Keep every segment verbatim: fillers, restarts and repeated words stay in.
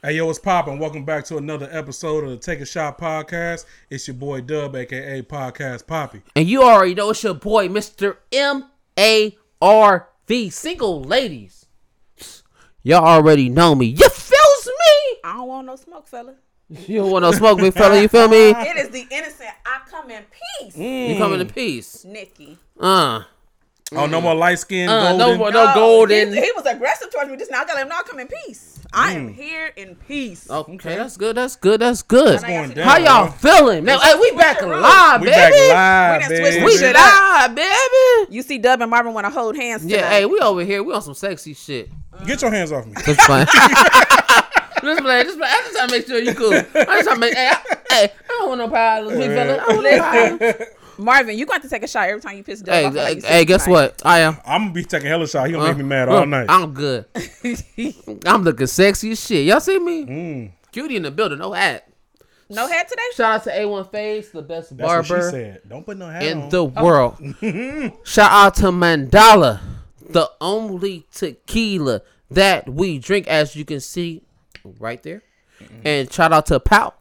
Hey, yo, what's poppin'? Welcome back to another episode of the Take a Shot Podcast. It's your boy Dub, a k a. Podcast Poppy. And you already know it's your boy, Mister M A R V. Single ladies. Y'all already know me. You feels me? I don't want no smoke, fella. You don't want no smoke, big fella. You feel me? It is the innocent. I come in peace. Mm. You coming in peace. Nikki. Uh. Oh, no more light skin, uh, golden? No more, no, no golden. He, he was aggressive towards me just now. I gotta let him know I come in peace. Mm. I am here in peace. Okay, okay, that's good. That's good. That's good. Going down, How y'all bro. feeling? Man, hey, we back live, we baby. back live, we baby. We live, baby. You see Dub and Marvin want to hold hands tonight. Yeah, hey, we over here. We on some sexy shit. Get your hands off me. Just fine. Just play, just play. I'm just trying to make sure you cool. I'm just trying to make. Hey, I, hey, I don't want no problems, big fella. I don't want no problems. Marvin, you got to take a shot every time you piss Dub Hey, off. Like hey, guess tonight. what? I am. I'm going to be taking hella shot. He going to Uh, make me mad uh, all night. I'm good. I'm looking sexy as shit. Y'all see me? Mm. Cutie in the building. No hat. No hat today? Shout out to A one Face, the best That's what she barber said. Don't put no hat in on. the world. Shout out to Mandala, the only tequila that we drink, as you can see right there. Mm-hmm. And shout out to Pout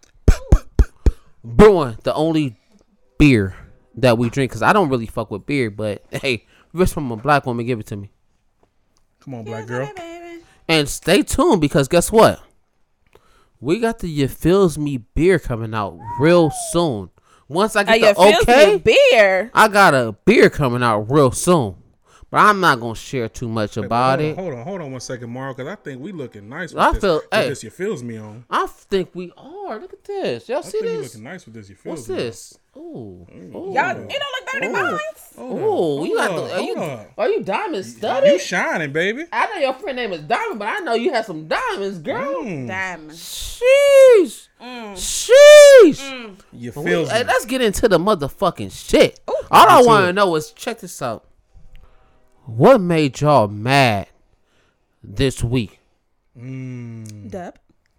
Brewing, the only beer that we drink, because I don't really fuck with beer, but hey, if it's from a black woman, give it to me. Come on, black girl. And stay tuned, because guess what? We got the You Feels Me beer coming out real soon. Once I get uh, the okay, beer. I got a beer coming out real soon. But I'm not going to share too much Hey, about hold it. On, hold on, hold on one second, Mario, because I think we looking nice with I this. feel- with hey. this You Feels Me on. I think we are. Look at this. Y'all I see think we this? looking nice with this You Feels What's Me this? Ooh. Ooh. Y'all, you don't look better than mine. Ooh. You got hold the, up, are, you, hold up. are you diamond studded? You shining, baby. I know your friend name is Diamond, but I know you have some diamonds, girl. Mm. Diamond. Sheesh. Mm. Sheesh. Mm. You We- Feels hey, Me. let's get into the motherfucking shit. Ooh. All I Into want to it. know is, check this out. What made y'all mad this week? Mm. Dub.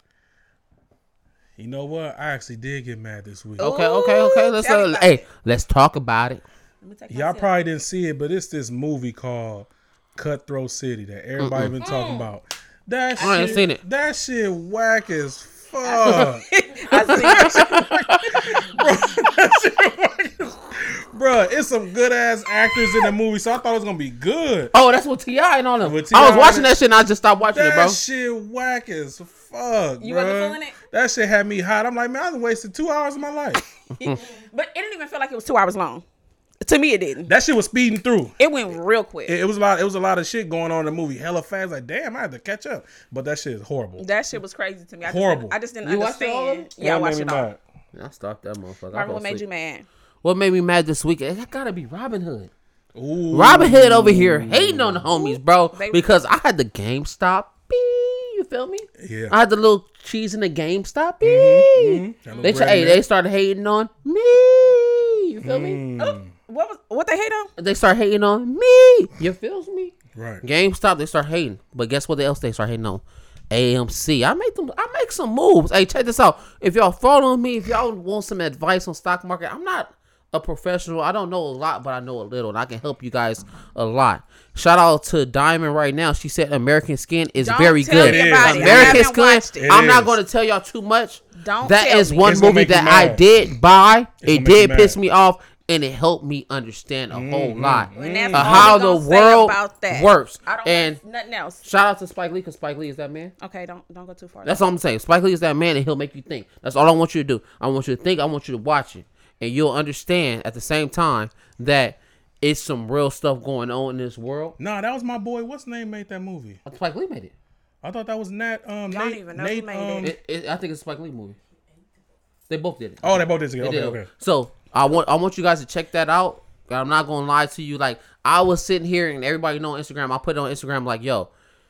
You know what? I actually did get mad this week. Okay, okay, okay. Let's tell me uh, about hey, it. let's talk about it. Let me take Y'all my sip. probably didn't see it, but it's this movie called Cutthroat City that everybody been talking about. That shit, I ain't seen it. That shit whack as fuck. I see. Bruh, it's some good ass actors in the movie, so I thought it was gonna be good. Oh, that's what T I and all them. With I was T I watching and- that shit and I just stopped watching That it, bro. shit whack as fuck. You bruh. wasn't feeling it? That shit had me hot. I'm like, man, I done wasted two hours of my life. But it didn't even feel like it was two hours long. To me, it didn't. That shit was speeding through. It went real quick. It, it was a lot. It was a lot of shit going on in the movie. Hella fast. Like, damn, I had to catch up. But that shit is horrible. That shit was crazy to me. I just Horrible. Didn't, I just didn't You watched it all of understand. it? Yeah, I That watched made it me all. mad. I stopped that motherfucker. I Marvin, fell what made asleep. you mad? What made me mad this week? That gotta be Robin Hood. Ooh. Robin Hood over here hating on the homies, bro, They- because I had the GameStop. Beep, you feel me? Yeah. I had the little cheese in the GameStop. Beep. mhm. That little They bread hey, in they there. started hating on me. You feel me? Mm, What was what they hate on? They start hating on me. You feels me? right. GameStop, they start hating. But guess what else they start hating on? A M C. I make them I make some moves. Hey, check this out. If y'all following me, if y'all want some advice on stock market, I'm not a professional. I don't know a lot, but I know a little, and I can help you guys a lot. Shout out to Diamond right now. She said American Skin is Don't very tell good. me It about is. it. I American haven't watched Skin. it. It I'm not is. going to tell y'all too much. Don't That tell is me. one It's gonna movie make you that I mad. did buy. It's It gonna make did you piss mad. me off, and it helped me understand a whole Mm-hmm. lot And that's of all how we the gonna say world about that. works. I don't And want nothing else. shout out to Spike Lee, because Spike Lee is that man. Okay, don't don't go too far. That's all I'm saying. Spike Lee is that man, and he'll make you think. That's all I want you to do. I want you to think. I want you to watch it, and you'll understand at the same time that it's some real stuff going on in this world. Nah, that was my boy. What's his name made that movie? Spike Lee made it. I thought that was Nat. Um, Y'all Nate. don't even know who Nate. made Um, It, it. I think it's a Spike Lee movie. They both did it. oh, they both did They together. did Okay, it. okay. So I want I want you guys to check that out. I'm not gonna lie to you. Like, I was sitting here, and everybody know on Instagram. I put it on Instagram like, yo,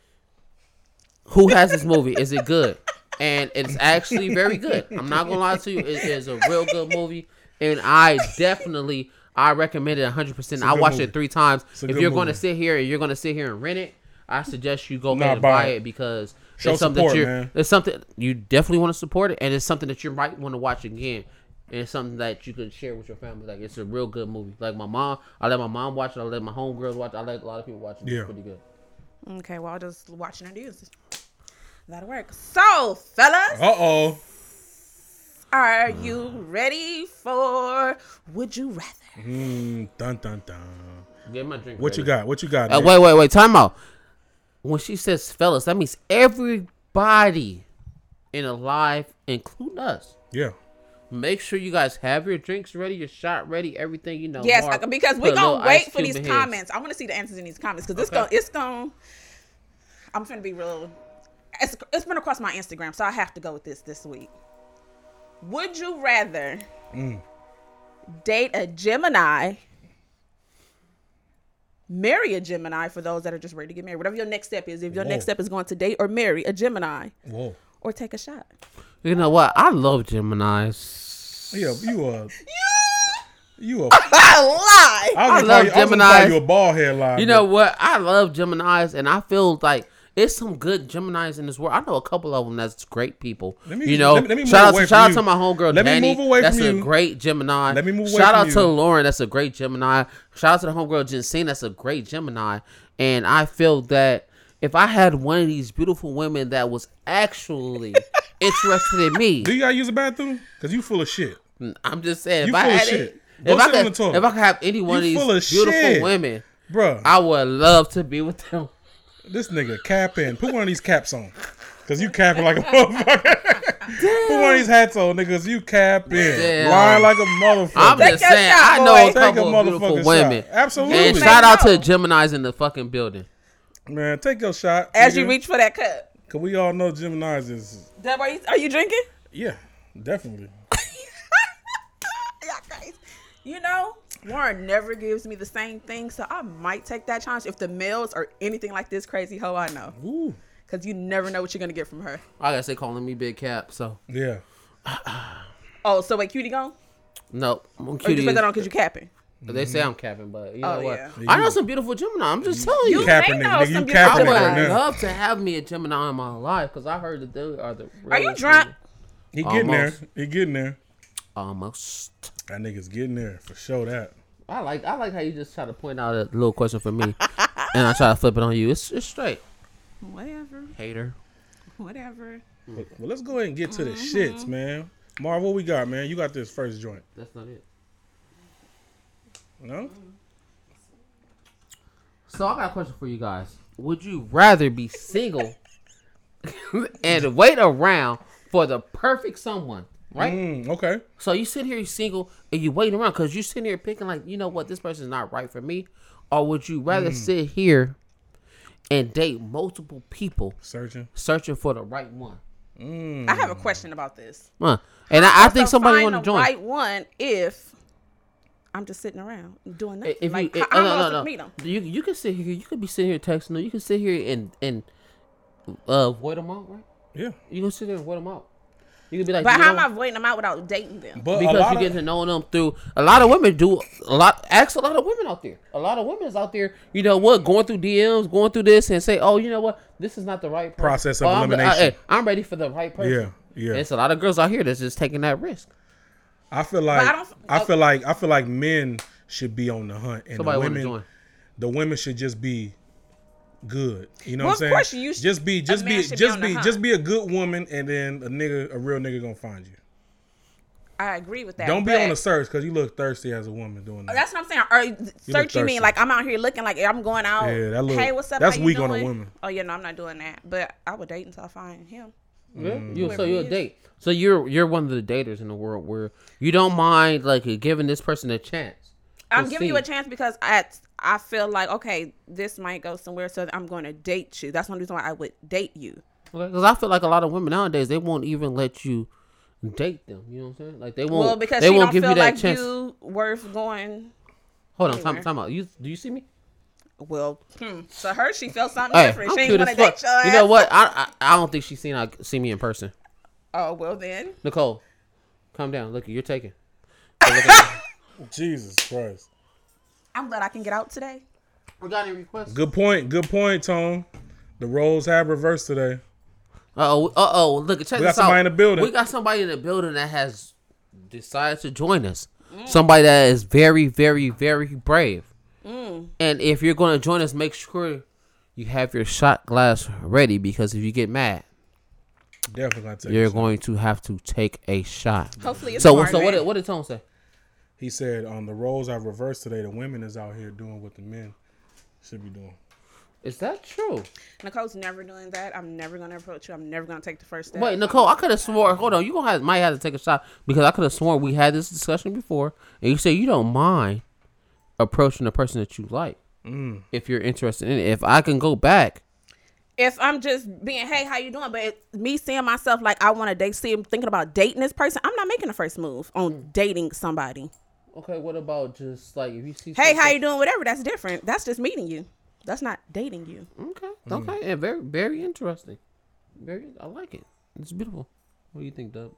who has this movie? Is it good? And it's actually very good. I'm not gonna lie to you. It is a real good movie, and I definitely I recommend it one hundred percent. a I good watched movie. it three times. It's a If good you're going to movie. sit here and you're going to sit here and rent it, I suggest you go Nah, ahead and buy buy it. it because Show it's something support, that you're. man. It's something you definitely want to support it, and it's something that you might want to watch again. And it's something that you could share with your family. Like, it's a real good movie. Like, my mom, I let my mom watch it. I let my homegirls watch it. I let a lot of people watch it. Yeah. It's pretty good. Okay, well, I'll just watch and use. That'll work. So, fellas. Uh oh. Are you ready for Would You Rather? Mm, dun dun dun. Get my drink. What ready. you got? What you got? Uh, wait, wait, wait. Time out. When she says fellas, that means everybody in a live, including us. Yeah. Make sure you guys have your drinks ready, your shot ready, everything you know. Yes, Mark, because we're put a little gonna wait ice for cube these in comments. I want to see the answers in these comments because Okay. it's gonna, it's gonna. I'm finna be real. It's, it's been across my Instagram, so I have to go with this this week. Would you rather Mm. date a Gemini, marry a Gemini for those that are just ready to get married? Whatever your next step is, if your Whoa. next step is going to date or marry a Gemini, Whoa. or take a shot. You know what? I love Geminis. Yeah, you a you a. I lie. I, was I gonna love call you, I was gonna call Geminis. you a bald head lie. You know what? I love Geminis, and I feel like it's some good Geminis in this world. I know a couple of them that's great people. Let me- you know, let me- let me move shout out away to shout from out to you. my homegirl Let me Danny. move away That's from a you. great Gemini. Let me move away Shout from out you. to Lauren. That's a great Gemini. Shout out to the homegirl Jensine. That's a great Gemini. And I feel that if I had one of these beautiful women that was actually interested in me, Do you gotta use a bathroom? Cause you full of shit. I'm just saying, You if I full of had shit. it, Go if I sit on could, the toilet. if I could have any one You of full of these beautiful shit. women, Bruh, I would love to be with them. this nigga capping. Put one of these caps on. Cause you capping like a motherfucker. Put one of these hats on, niggas. You capping. Damn. Lying like a motherfucker. I'm Take just your saying, shot, I boy. know a Take a couple of motherfucking beautiful shot. women. Absolutely. And You shout may out to know. Geminis in the fucking building. Man, take your shot. As nigga. you reach for that cup. Cause we all know Geminis is Deb, are you, are you drinking? yeah, definitely. Y'all crazy. You know, Warren never gives me the same thing, so I might take that chance if the males are anything like this crazy hoe I know. Ooh. Because you never know what you're going to get from her. I gotta say, calling me Big Cap. So Yeah. Oh, so wait, cutie gone? no, I'm Or you cutie. just put is- that on because you capping? They say I'm capping, but you know Oh, what? yeah. I know some beautiful Gemini. I'm just telling you. You Capping may nigga, know nigga. some You beautiful I capping would it Gemini. right now. love to have me a Gemini in my life because I heard that they are the. Are you realest drunk? people. He getting Almost. there. He getting there. Almost. That nigga's getting there for sure. That. I like I like how you just try to point out a little question for me, and I try to flip it on you. It's it's straight. Whatever. Hater. Whatever. Well, let's go ahead and get to the Mm-hmm. shits, man. Marv, what we got, man? You got this first joint. That's not it. No? So I got a question for you guys. Would you rather be single and wait around for the perfect someone, right? Mm, okay. So you sit here, you're single, and you waiting around because you're sitting here picking like, you know what, this person's not right for me, or would you rather Mm. sit here and date multiple people Searching. searching for the right one? Mm. I have a question about this. Huh. And I, I think Also, somebody find want to the join. right one if I'm just sitting around doing nothing. If you, like, eh, I don't no, know no, if no. to meet them. You you can sit here. You could be sitting here texting them. You can sit here and and uh void them out, right? Yeah. You can sit there and void them out. You can be like, But you how know, am I avoiding them out without dating them? But a because lot you get of, to know them through. A lot of women do a lot. Ask a lot of women out there. A lot of women is out there. You know what? Going through D Ms, going through this, and say, oh, you know what? This is not the right person. Process of Oh, I'm, elimination. I, hey, I'm ready for the right person. yeah, yeah. And it's a lot of girls out here that's just taking that risk. I feel like I I, don't- feel like I feel like men should be on the hunt, and Somebody the want to women, join. the women should just be good. You know Well, what I'm saying? of course you should- just be, just a be, man should be just on the be, hunt. just be a good woman, and then a nigga, a real nigga, gonna find you. I agree with that. Don't be but on the search because you look thirsty as a woman doing that. That's what I'm saying. Or search you thirsty. mean like I'm out here looking like I'm going out. Yeah, that look- hey, what's up? that's How you weak on a doing? woman. Oh yeah, no, I'm not doing that. But I would date until I find him. Yeah, Mm. you, so Whoever you're he a is. date. So you're you're one of the daters in the world where you don't mind like giving this person a chance. I'm to giving you see. a chance because I I feel like okay, this might go somewhere, so I'm going to date you. That's one reason why I would date you. Because I feel like a lot of women nowadays they won't even let you date them. You know what I'm saying? Like they won't. Well, because they she won't don't give feel you that like chance. you worth going. Hold on, time, anywhere. time out. You do you see me? Well, hmm. So her, she felt something Hey, different. I'm She ain't cute want as to fuck. date your You know ass. what? I, I I don't think she's seen I see me in person. Oh well, then. Nicole, calm down. Look, you're taking. So look at me. Jesus Christ. I'm glad I can get out today. We got any requests? Good point. Good point, Tone. The roles have reversed today. Uh oh. Uh oh. Look, check We got this out. somebody in the building. We got somebody in the building that has decided to join us. Somebody that is very, very, very brave. And if you're going to join us, make sure you have your shot glass ready because if you get mad, Definitely gonna take. You're a shot. going to have to take a shot. Hopefully, it's So, smart, so what man. did what did Tone say? He said, "On the roles are reversed today. The women is out here doing what the men should be doing." Is that true? Nicole's never doing that. I'm never gonna approach you. I'm never gonna take the first step. Wait, Nicole, I could have swore. Hold on, you gonna have might have to take a shot because I could have sworn we had this discussion before, and you say you don't mind approaching the person that you like Mm. if you're interested in it. If I can go back, If I'm just being, hey, how you doing? But it, me seeing myself like I want to date, see, I'm thinking about dating this person. I'm not making the first move on dating somebody. okay. What about just like if you see? Hey, how something- you doing? Whatever. That's different. That's just meeting you. That's not dating you. Okay, okay, and very, very interesting. Very, I like it. It's beautiful. What do you think, Dub?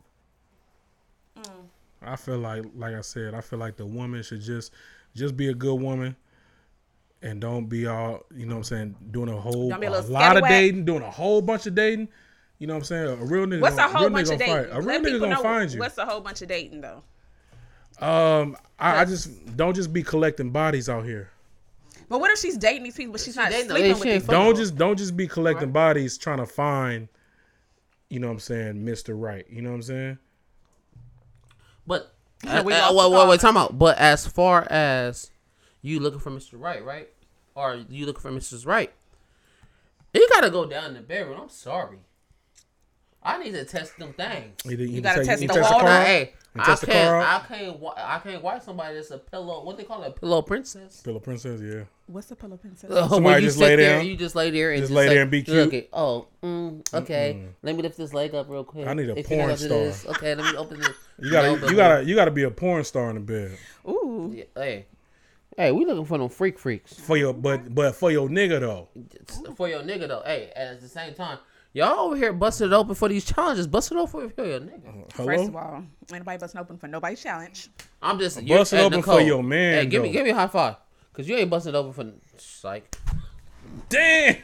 I feel like, like I said, I feel like the woman should just, just be a good woman, and don't be all, you know what I'm saying, doing a whole, Don't be a a, little lot of scallywag. dating, doing a whole bunch of dating. You know what I'm saying? A real nigga. What's a gonna, whole real bunch nigga of gonna dating? find, a real Let nigga people gonna know find you. what's a whole bunch of dating though. Um, I, I just don't just be collecting bodies out here. But what if she's dating these people, but she's not dating them. sleeping Yeah, with she these ain't people? Don't just don't just be collecting bodies trying to find, you know what I'm saying, Mister Right. You know what I'm saying? But Yeah, uh, we uh, lost wait, the wait, call. wait, time out. But as far as you looking for Mister Right, right, or you looking for Missus Right, you gotta go down in the bedroom. I'm sorry. I need to test them things. You, you, gotta take- test you the test water. car? Hey, You I test the can't, car I out? can't, wa- I can't wipe somebody that's a pillow. What they call it, a pillow princess. Pillow Princess, yeah. What's the pillow princess? Uh, Somebody when you just sit lay there, down? you just lay there and Just just, lay like, there and be look cute? at- oh, mm, okay. Let me lift this leg up real quick. I need a If you porn gotta do star. this, okay, let me open this. You gotta, No, but- you gotta, you gotta be a porn star in the bed Ooh. Yeah, hey, hey, we looking for them freak freaks. for your, but, but for your nigga though. For your nigga though, hey, at the same time, y'all over here busted it open for these challenges. Bust it open for your nigga. Hello. First of all, anybody busting open for nobody's challenge. I'm just Bust it hey, open for your man, Hey, give me though. give me a high five, cause you ain't busting it open for psych. Damn.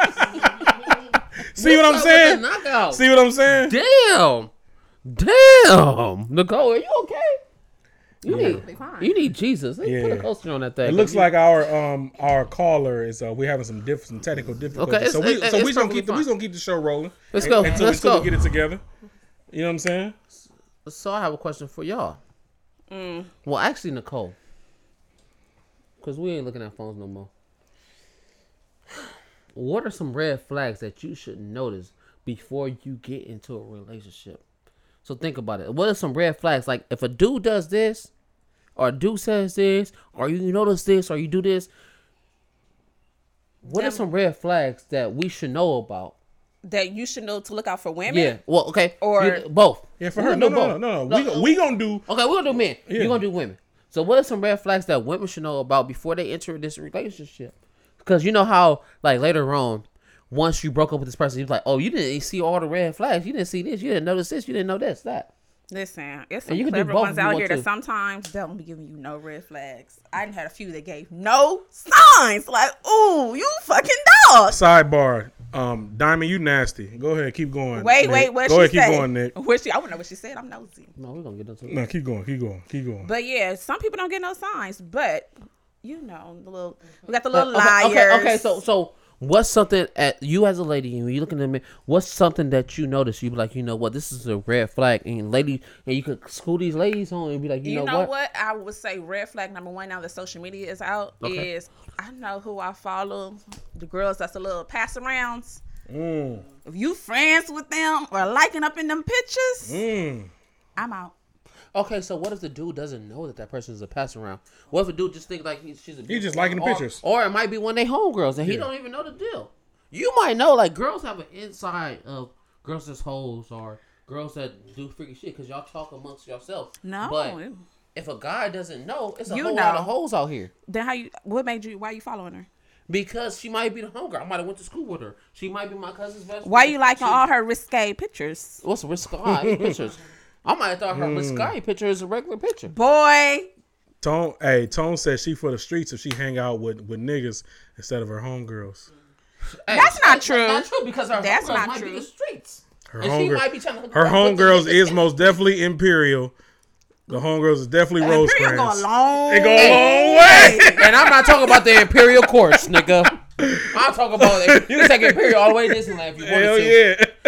See what I'm What's up with saying? the knockout? See what I'm saying? Damn, damn, Nicole, are you okay? You Be need fine. you need Jesus. Let's put a Yeah. coaster on that thing. It looks like our um our caller is uh we having some diff- some technical difficulties. Okay, so it's- we it- so it's we gonna perfectly keep the, we fine. gonna keep the show rolling. Let's un- go, until, let's until go. we get it together. You know what I'm saying? So I have a question for y'all. Mm. Well, actually, Nicole, because we ain't looking at phones no more. What are some red flags that you should notice before you get into a relationship? So think about it. What are some red flags? Like if a dude does this, or a dude says this, or you notice this, or you do this. What are Them- some red flags that we should know about? That you should know to look out for women. Yeah. Well, okay. Or- You- both. Yeah, for We're her. gonna No, do no, both. no, no, no. We No, go- we gonna do. Okay, we're gonna do men. Yeah. You're gonna do women. So what are some red flags that women should know about before they enter this relationship? Because you know how, like, later on, once you broke up with this person, you're like, oh, you didn't see all the red flags. You didn't see this. You didn't notice this. You didn't know this, that. Listen, it's And some you can do clever both ones if you out want here to. that sometimes they don't be giving you no red flags. I done had a few that gave no signs. Like, ooh, you fucking dog. Sidebar. Um, Diamond, you nasty. Go ahead, keep going. Wait, Nick. wait, what Go she ahead, say? keep going, Nick. What she? I want to know what she said. I'm nosy. No, we're gonna get into it. No, keep going, keep going, keep going. But yeah, some people don't get no signs. But you know, the little we got the little okay, liars. okay, okay, so so what's something at you as a lady and you looking at me? What's something that you notice? You be like, you know what, this is a red flag, and lady, and you could school these ladies on and be like, you, You know, know what? what? I would say red flag number one now that social media is out Okay. is I know who I follow. The girls that's a little pass arounds. Mm, If you friends with them or liking up in them pictures, mm. I'm out. Okay, so what if the dude doesn't know that that person is a pass around? What if a dude just think like he's she's a He just liking the or, pictures. or it might be one of they homegirls and he Yeah. don't even know the deal. You might know like girls have an inside of girls that's hoes or girls that do freaky shit because y'all talk amongst yourself. No. but if a guy doesn't know, it's a You whole lot know. of hoes out here. Then how you? What made you? Why you following her? Because she might be the homegirl. I might have went to school with her. She might be my cousin's best Why friend. you liking She- all her risque pictures? What's a risque pictures? I might have thought her Hmm. risque picture is a regular picture. Boy, Tone, hey, Tone said she for the streets if she hang out with, with niggas instead of her homegirls. Hey, That's not that's true. Not true because her That's homegirls not might true. be the streets. Her And she homegirl, might be trying to hook her up with the homegirls niggas. is most definitely Imperial. The homegirls is definitely Imperial Rosecrans. go a long. It go a long way. And I'm not talking about the Imperial course, nigga. I'm talking about you can take Imperial all the way to Disneyland if you want Hell to. yeah.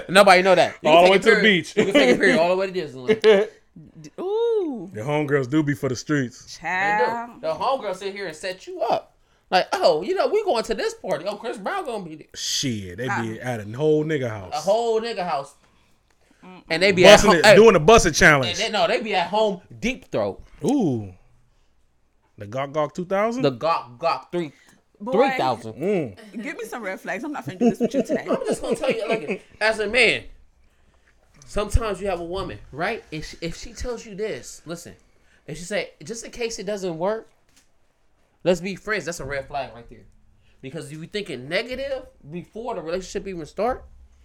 Nobody know that. You All can the way take a to the period- beach. You can take a period all the way to Disneyland. Ooh, The homegirls do be for the streets. They child. do. The homegirl sit here and set you up. Like, oh, you know, we going to this party. Oh, Chris Brown gonna be there. Shit, they be at a whole nigga house. A whole nigga house. And they be Busting at home. it, Hey, doing the busted and challenge. they, no, they be at home deep throat. Ooh. The Gawk Gawk two thousand? The Gawk Gawk three Boy, three thousand. Mm. Give me some red flags. I'm not finna do this with you today. I'm just gonna tell you, like, as a man, sometimes you have a woman, right? If she, if she tells you this, listen, if she say, just in case it doesn't work, let's be friends. That's a red flag right there. Because if you thinking negative before the relationship even start,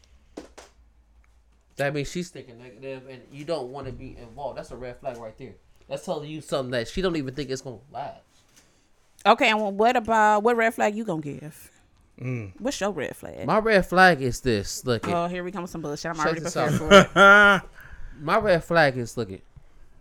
that means she's thinking negative and you don't want to be involved. That's a red flag right there. That's telling you something that she don't even think it's gonna last. Okay, and what about what red flag you gonna give? Mm. What's your red flag? My red flag is this. Look, it. Oh, here we come with some bullshit. I'm Check already this prepared out. for it. My red flag is look it.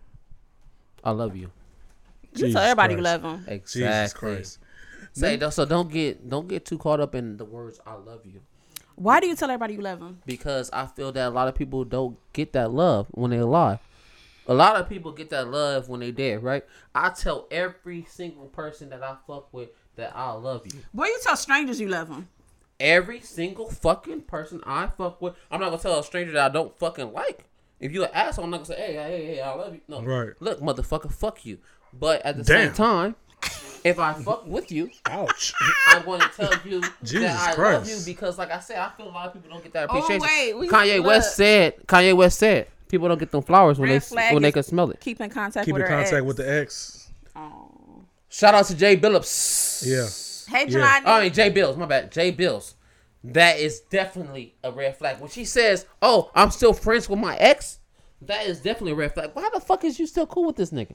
I love you. You Jesus tell everybody you Christ. love them. Exactly. Jesus Christ. Say though, so don't get don't get too caught up in the words "I love you" Why do you tell everybody you love them? because I feel that a lot of people don't get that love when they alive. A lot of people get that love when they dead, right? I tell every single person that I fuck with that I love you. Boy, you tell strangers you love them. Every single fucking person I fuck with. I'm not gonna tell a stranger that I don't fucking like. If you an asshole, I'm not gonna say, hey, hey, hey, I love you. No, Right. Look, motherfucker, fuck you. But at the Damn. same time, if I fuck with you, Ouch. I'm going to tell you Jesus that I Christ. love you because, like I said, I feel a lot of people don't get that Oh, appreciation. wait, we- Kanye look. West said. Kanye West said people don't get them flowers when Red they flag when they is can smell it. Keep in contact Keep with in her contact ex. with the ex. Oh. Shout out to Jay Billups. Yeah. Hey, Yeah. Jelani. I mean Jay Bills. My bad. Jay Bills. That is definitely a red flag. When she says, "Oh, I'm still friends with my ex," that is definitely a red flag. Why the fuck is you still cool with this nigga?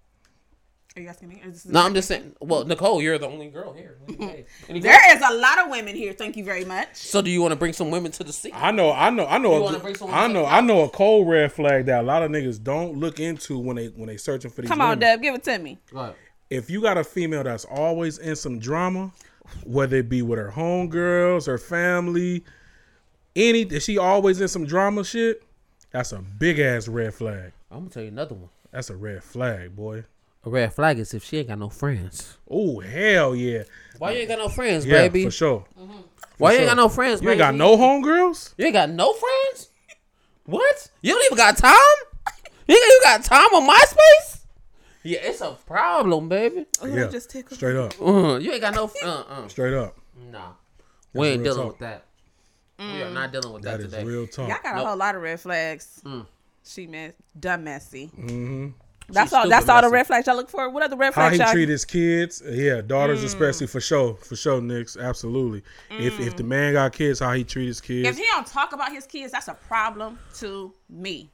Are you asking me? Or is this No, I'm just saying. Well, Nicole, you're the only girl here. Any girl? There is a lot of women here. Thank you very much. So, do you want to bring some women to the scene? I know, I know, I know, You a, wanna good- bring someone I to know, the I know a cold red flag that a lot of niggas don't look into when they when they searching for these Come on, women. Deb. Give it to me. Right. If you got a female that's always in some drama, whether it be with her homegirls, her family, any, if she always in some drama shit, that's a big ass red flag. I'm gonna tell you another one. That's a red flag, boy. A red flag is if she ain't got no friends. Oh hell yeah, Why you ain't got no friends, yeah, baby? for sure. Why you sure. ain't got no friends, You baby? ain't got no homegirls? You ain't got no friends? What? You don't even got time? You ain't even got time on MySpace? Yeah, it's a problem, baby. Oh, Yeah, I just tickled. straight up, Uh, you ain't got no. Uh, uh. straight up. Nah, we ain't real dealing talk. with that. We are not dealing with that, That is today. real talk. Y'all got a Nope. whole lot of red flags. Mm. She mess, dumb messy. Mm-hmm. That's She's all. That's stupid all the messy. red flags y'all look for. What other red How flags he y'all? treat his kids, yeah, daughters especially, for sure, for sure, Nicks, absolutely. If if the man got kids, how he treat his kids, If he don't talk about his kids, that's a problem to me.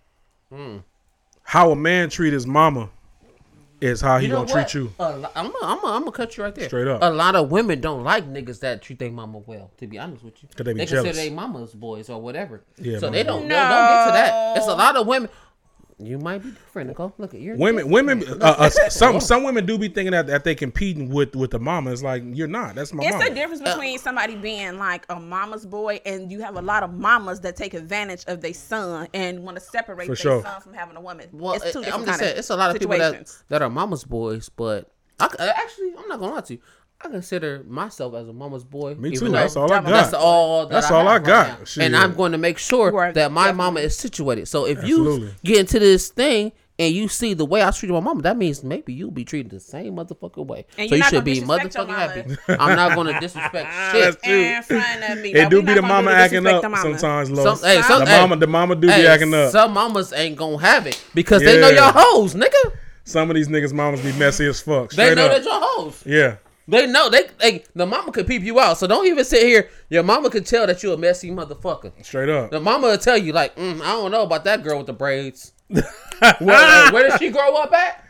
how a man treat his mama, is how he You know gonna what? treat you. A lo- I'm gonna I'm gonna I'm gonna cut you right there. Straight up. A lot of women don't like niggas that treat their mama well. To be honest with you, 'Cause they be consider jealous. their mamas boys or whatever. Yeah, so mama they don't boys. no. don't get to that. It's a lot of women. You might be different, Nicole. Look at your Women, women, uh, uh, some some women do be thinking that, that they competing with with the mama. It's like you're not. That's my It's mama. a difference between somebody being like a mama's boy and you have a lot of mamas that take advantage of their son and want to separate For their sure. son from having a woman. Well, it's two I'm different just kind saying, it's a lot of people that, situations. that are mama's boys, but I, c- uh, actually, I'm not gonna lie to you. I consider myself as a mama's boy. Me even too. though That's all I got. That's all. That That's I all I have got. right now. Shit. And I'm going to make sure You are that my definitely- mama is situated. So if Absolutely. you get into this thing and you see the way I treated my mama, that means maybe you'll be treated the same motherfucking way. And so you're you not should gonna be disrespect your motherfucking mama. happy. I'm not going to disrespect shit. That's true. In front of me. It Now, do we be not the gonna mama do acting disrespect up the mama. sometimes, Lois. Some- hey, some- the hey, mama, the mama do be Hey, acting up. some mamas ain't gonna have it because they know Yeah. your hoes, nigga. Some of these niggas' mamas be messy as fuck. They Straight know up. that your hoes. Yeah. They know they, they the mama could peep you out. So don't even sit here. Your mama could tell that you a messy motherfucker. Straight up. The mama will tell you like, mm, I don't know about that girl with the braids. where, where did she grow up at?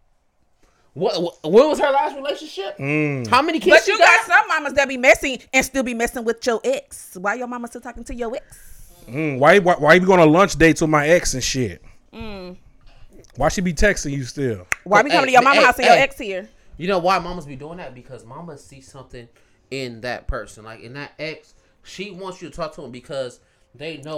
What, what when was her last relationship? Mm. How many kids But she you got? got some mamas that be messy and still be messing with your ex. Why your mama still talking to your ex? Mm, why, why why you going on lunch dates with my ex and shit? Mm. Why she be texting you still? Why we Hey, coming to your mama hey, house and your hey. ex here? You know why mamas be doing that? Because mamas see something in that person, like in that ex. She wants you to talk to him because they know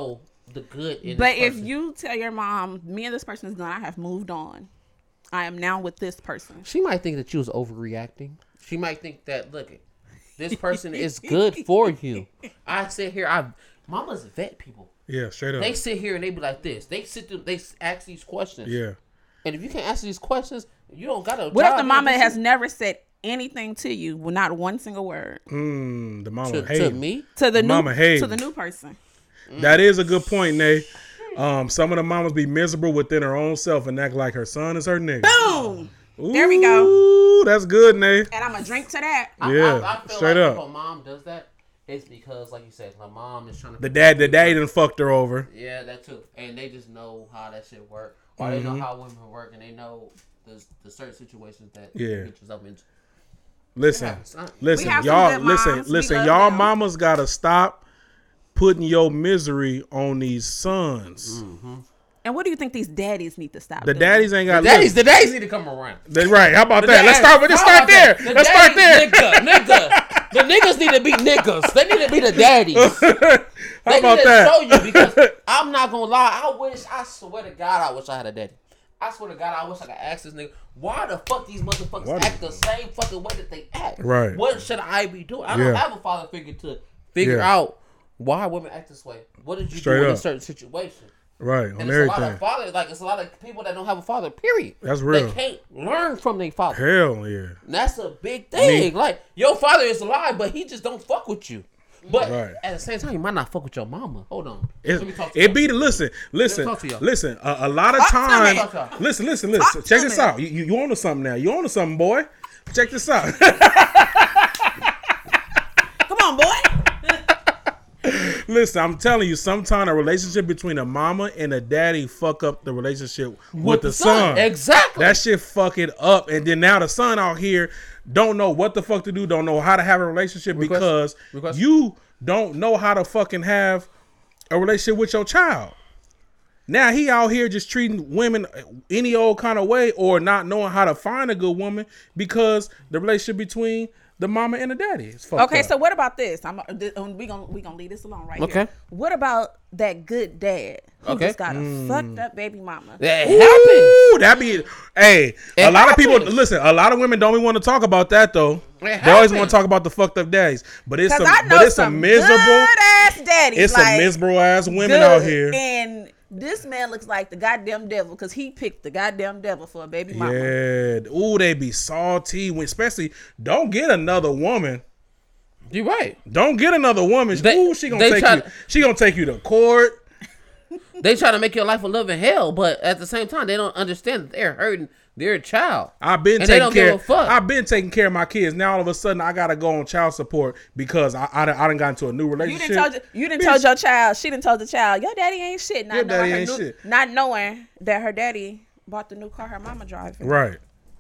the good in But this if person. you tell your mom, me and this person is done, I have moved on. I am now with this person. She might think that you was overreacting. She might think that, look, this person is good for you. I sit here, I mamas vet people. Yeah, straight up. They sit here and they be like this. They sit there, they ask these questions. Yeah. And if you can't answer these questions, you don't gotta. What if the mama has never said anything to you, well, not one single word? Mm, the mama to, hate. to me? To the Mama new hating. to the new person. That is a good point, Nay. Um, some of the mamas be miserable within her own self and act like her son is her nigga. Boom. Ooh, There we go. That's good, Nay. And I'm gonna drink to that. I, Yeah, I, I feel straight like up. if a mom does that, it's because, like you said, my mom is trying to. The dad, the daddy done fucked her over. Yeah, that too. And they just know how that shit work, or they know how women work, and they know the the certain situations that Yeah. you get yourself into. Listen, Yeah, son. listen, We have some y'all, good listen, moms. We listen, love y'all them. mamas gotta stop putting your misery on these sons. And what do you think these daddies need to stop The doing? daddies ain't got. The daddies, the daddies need to come around. They, right? How about The that? Let's daddies- start with. Let's how start about there. that? The Let's start daddies, there. Nigga, nigga. The niggas need to be niggas. They need to be the daddies. How They about need to that? show you because I'm not gonna lie. I wish. I swear to God, I wish I had a daddy. I swear to God, I wish I could ask this nigga, why the fuck these motherfuckers What? act the same fucking way that they act? Right. What should I be doing? I don't Yeah. have a father figure to figure Yeah. out why women act this way. What did you Straight do in a up. certain situation? Right on And it's a lot everything. of fathers, like it's a lot of people that don't have a father. Period. That's real. They can't learn from their father. Hell yeah. And that's a big thing. Like your father is alive, but he just don't fuck with you. But Right. at the same time, you might not fuck with your mama. Hold on. It, Let me talk to it y'all. be the listen, listen, talk to y'all. listen. A, a lot of Talk to times, me. Talk to y'all. listen, listen, listen. Talk Check to this me. out. You, you, you on to something now? You on to something, boy? Check this out. Come on, boy. Listen, I'm telling you, sometimes a relationship between a mama and a daddy fuck up the relationship with, the, son. Exactly. That shit fuck it up, and then now the son out here don't know what the fuck to do, don't know how to have a relationship Request- because request- you don't know how to fucking have a relationship with your child. Now he out here just treating women any old kind of way or not knowing how to find a good woman because the relationship between the mama and the daddy is fucked Okay, up. so what about this? I'm we gonna we gonna leave this alone right Okay. here. What about that good dad who Okay. just got a fucked up baby mama? That Ooh, happens. that be hey. It a lot of people happens. listen. A lot of women don't even want to talk about that though. It They always happens. want to talk about the fucked up daddies, but it's Because some, I know but it's some some miserable. good ass daddies. It's like, some miserable ass women good. out here. And this man looks like the goddamn devil because he picked the goddamn devil for a baby mama. Yeah. Ooh, they be salty. When, especially, don't get another woman. You're right. Don't get another woman. They- Ooh, she gonna they take try- you. She gonna take you to court. They try to make your life a living hell, but at the same time, they don't understand that they're hurting their child. I've been And they taking don't give care. a fuck. I've been taking care of my kids. Now all of a sudden I gotta go on child support because I I, done- I done got into a new You relationship. didn't told you didn't Bitch. told your child. She didn't told the child. Your daddy ain't shit. Not Your knowing daddy her ain't new- shit. Not knowing that her daddy bought the new car her mama driving. Right.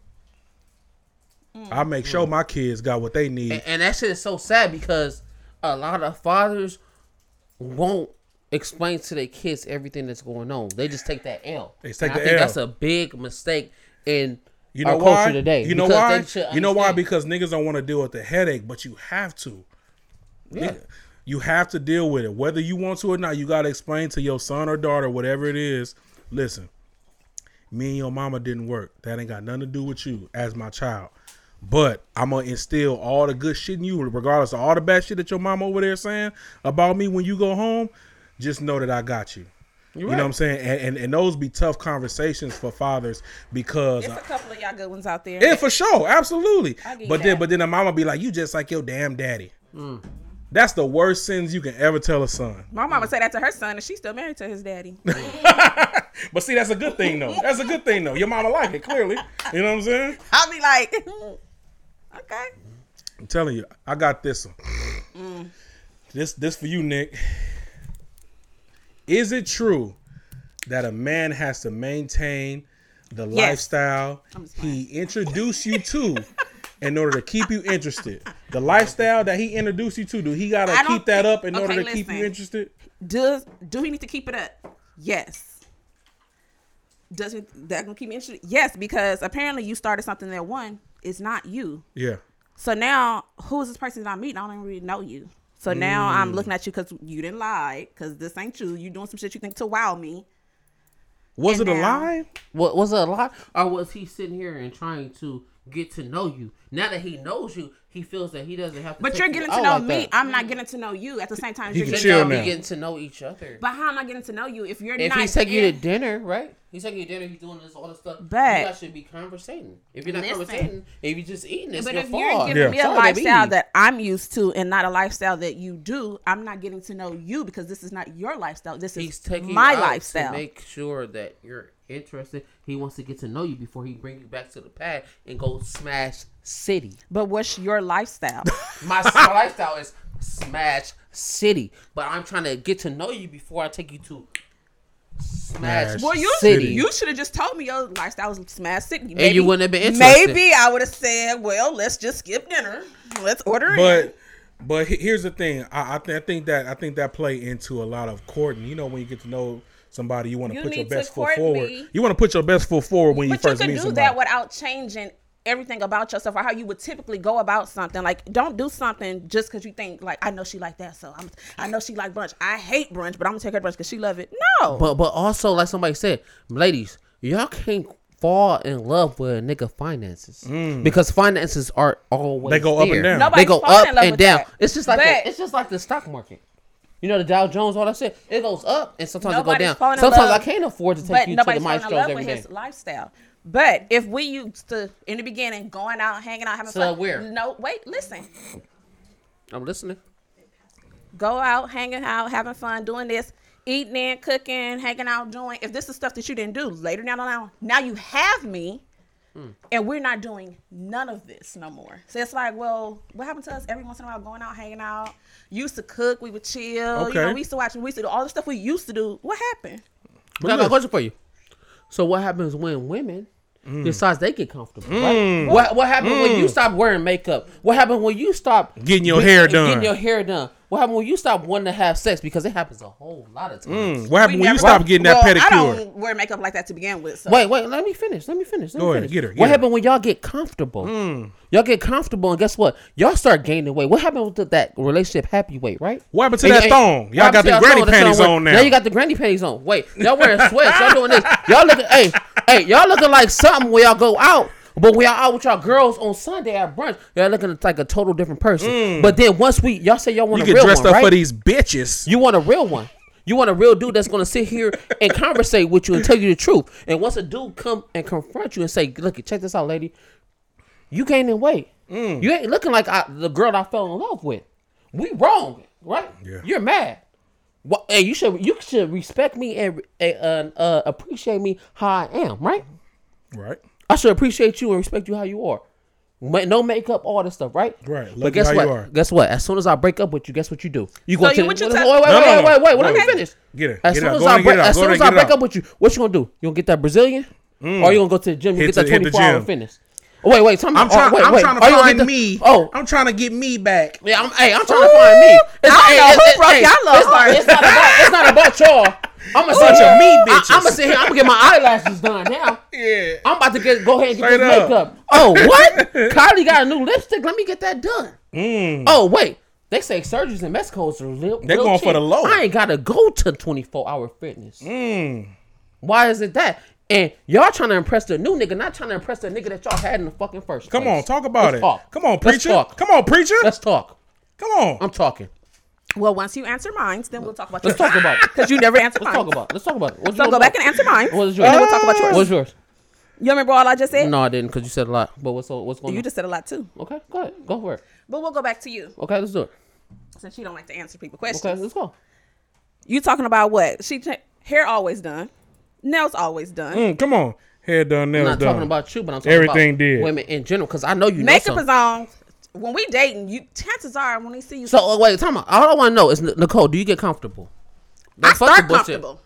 Mm. I make sure my kids got what they need. And, and that shit is so sad because a lot of fathers won't explain to their kids everything that's going on. They just take that L. They take And I the think L. that's a big mistake in You know our why? culture today. You know because why? they should You know why? understand. Because niggas don't want to deal with the headache, but you have to. Yeah. Nigga, you have to deal with it, whether you want to or not. You gotta explain to your son or daughter, whatever it is. Listen, me and your mama didn't work. That ain't got nothing to do with you as my child. But I'm gonna instill all the good shit in you, regardless of all the bad shit that your mama over there saying about me when you go home. Just know that I got you. You know what I'm saying? And, and and those be tough conversations for fathers because It's a couple of y'all good ones out there. yeah, for sure, absolutely. I get But then, that. but then the mama be like, "You just like your damn daddy." That's the worst sentence you can ever tell a son. My mama said that to her son, and she's still married to his daddy. But see, that's a good thing though. That's a good thing though. Your mama like it clearly. You know what I'm saying? I'll be like, okay. I'm telling you, I got this one. This this for you, Nick. Is it true that a man has to maintain the Yes. lifestyle I'm just he introduced you to in order to keep you interested? The lifestyle that he introduced you to, do he gotta I don't keep that think- up in okay, order to keep you listen. interested? Does do he need to keep it up? Yes. Does it, that gonna keep me interested? Yes, because apparently you started something that one is not you. Yeah. So now, who is this person that I'm meeting? I don't even really know you. So now I'm looking at you because you didn't lie. Because this ain't you. You doing some shit you think to wow me. Was And it a now- lie? What was it a lie, or was he sitting here and trying to get to know you? Now that he knows you, he feels that he doesn't have to. But take you're you getting to out know like me. that. I'm not getting to know you at the same time. as He You're can getting chill to Y'all know now. be getting to know each other. But how am I getting to know you if you're If not? he's taking you to in- dinner, right? He's taking you to dinner. He's doing this all this stuff. But- you guys should be conversating. If you're not Listen. conversating, if you're just eating, it's But your if fault. you're giving Yeah. me a Sorry, lifestyle baby. that I'm used to and not a lifestyle that you do, I'm not getting to know you because this is not your lifestyle. This He's is taking my you out lifestyle. to make sure that you're interested. He wants to get to know you before he bring you back to the pad and go smash city. But what's your lifestyle? My, my lifestyle is smash city, but I'm trying to get to know you before I take you to smash Smash Well, you city. you should have just told me your lifestyle was smash city. And you wouldn't have been interested. Maybe I would have said, "Well, let's just skip dinner. Let's order in." But but he- here's the thing. I I, th- I think that I think that play into a lot of courting. You know, when you get to know somebody, you want to You put your need to best foot court forward. me. You want to put your best foot forward when you But you first could meet do somebody. that without changing everything about yourself or how you would typically go about something. Like, don't do something just because you think like, I know she like that, so I'm. I know she like brunch. I hate brunch, but I'm gonna take her to brunch because she love it. No, But but also, like somebody said, ladies, y'all can't fall in love with a nigga finances because finances are always They go up and there. down. Nobody's They go falling in up love and with down. that. It's just like But- the, it's just like the stock market. You know the Dow Jones, all I said, it goes up and sometimes it Nobody's goes falling down. in Sometimes love, I can't afford to take but you to the nobody's falling in maestros love every with day. his lifestyle. But if we used to in the beginning going out, hanging out, having So fun. where? No, wait, listen. I'm listening. Go out, hanging out, having fun, doing this, eating in, cooking, hanging out, doing. If this is stuff that you didn't do later down the line, now you have me, Hmm. and we're not doing none of this no more. So it's like, well, what happened to us every once in a while going out, hanging out? Used to cook, we would chill. You know, Okay. we used to watch, we used to do all the stuff we used to do. What happened? I got a look. question for you. So what happens when women decides they get comfortable? Right? What what happens when you stop wearing makeup? What happens when you stop Getting your hair done. Getting your hair done. What happens when you stop wanting to have sex? Because it happens a whole lot of times. Mm, what happened We when you never- stop getting that well, I pedicure? don't wear makeup like that to begin with. So. Wait, wait, let me finish. Let me finish. Let Go me ahead, finish. get her, get what her. happened when y'all get comfortable? Y'all get comfortable, and guess what? Y'all start gaining weight. What happened with the, that relationship happy weight, right? What happened to And- that and- thong? what Y'all got happened the to y'all granny thong? That panties y'all on wear- now. Now you got the granny panties on. Wait, y'all wearing sweats. Y'all doing this. Y'all looking, hey, hey, y'all looking like something when y'all go out. But when y'all out with y'all girls on Sunday at brunch, y'all looking like a total different person. But then once we, y'all say y'all want You a get real dressed one, up right? for these bitches. You want a real one. You want a real dude that's gonna sit here and conversate with you and tell you the truth. And once a dude come and confront you and say, "Look, check this out, lady. You gaining weight. You ain't looking like I, the girl I fell in love with. We wrong, right? Yeah. You're mad. Well, and you should you should respect me and uh, uh, appreciate me how I am, right? Right. I should appreciate you and respect you how you are. Ma- No makeup, all this stuff, right? Right. Love But you guess how what? you are. Guess what? As soon as I break up with you, guess what you do? You go So to you- the, what you wait, tell- wait, wait, No, no, wait, no. wait, wait. Let Go me ahead. finish. Get it. As Get soon it out. as Go I ahead and break, get it out. as Go soon ahead as and I get it break out. up with you, what you gonna do? You gonna get that Brazilian, or you gonna go to the gym and Hit get that the- hit the twenty-four hour gym. fitness? Wait, wait, tell me. I'm trying. oh, wait, I'm wait. trying to Are you gonna find get the- me. Oh, I'm trying to get me back. yeah. I'm, hey, I'm trying to find me. It's, I don't know who broke hey, y'all love it's, not, heart. it's not about. It's not about y'all. I'm gonna Bunch sit of here. me I, bitches. I'm gonna sit here. I'm gonna get my eyelashes done now. Yeah. I'm about to get go ahead and get Straight this up. makeup. Oh, what? Kylie got a new lipstick. Let me get that done. Mm. Oh, wait. They say surgeries in Mexico is real. They real going for cheap. the low. I ain't gotta go to twenty-four hour fitness. Mm. Why is it that? And y'all trying to impress the new nigga, not trying to impress the nigga that y'all had in the fucking first Come place. on, talk about Let's it. Talk. Come on, Let's preacher. talk. Come on, preacher. Let's talk. Come on. I'm talking. Well, once you answer mine, then we'll talk about Let's yours. talk about it. Because you never answered Let's mine. talk about it. Let's talk about it. What's So yours? go back and answer mine. What is And yours? then we'll talk about yours. What's yours? You remember all I just said? No, I didn't, because you said a lot. But what's what's going You on? just said a lot too. Okay, go ahead. Go for it. But we'll go back to you Okay, let's do it. since you don't like to answer people questions. Okay, let's go. You talking about what? She ch- hair always done, nails always done. Mm, come on. Hair done, I'm nails not done. talking about you, but I'm talking Everything about did. women in general, because I know you Makeup know is something. on. When we dating, you chances are when they see you, So uh, wait, tell me. All I want to know is, Nicole, do you get comfortable? I Don't fuck start the bullshit. comfortable.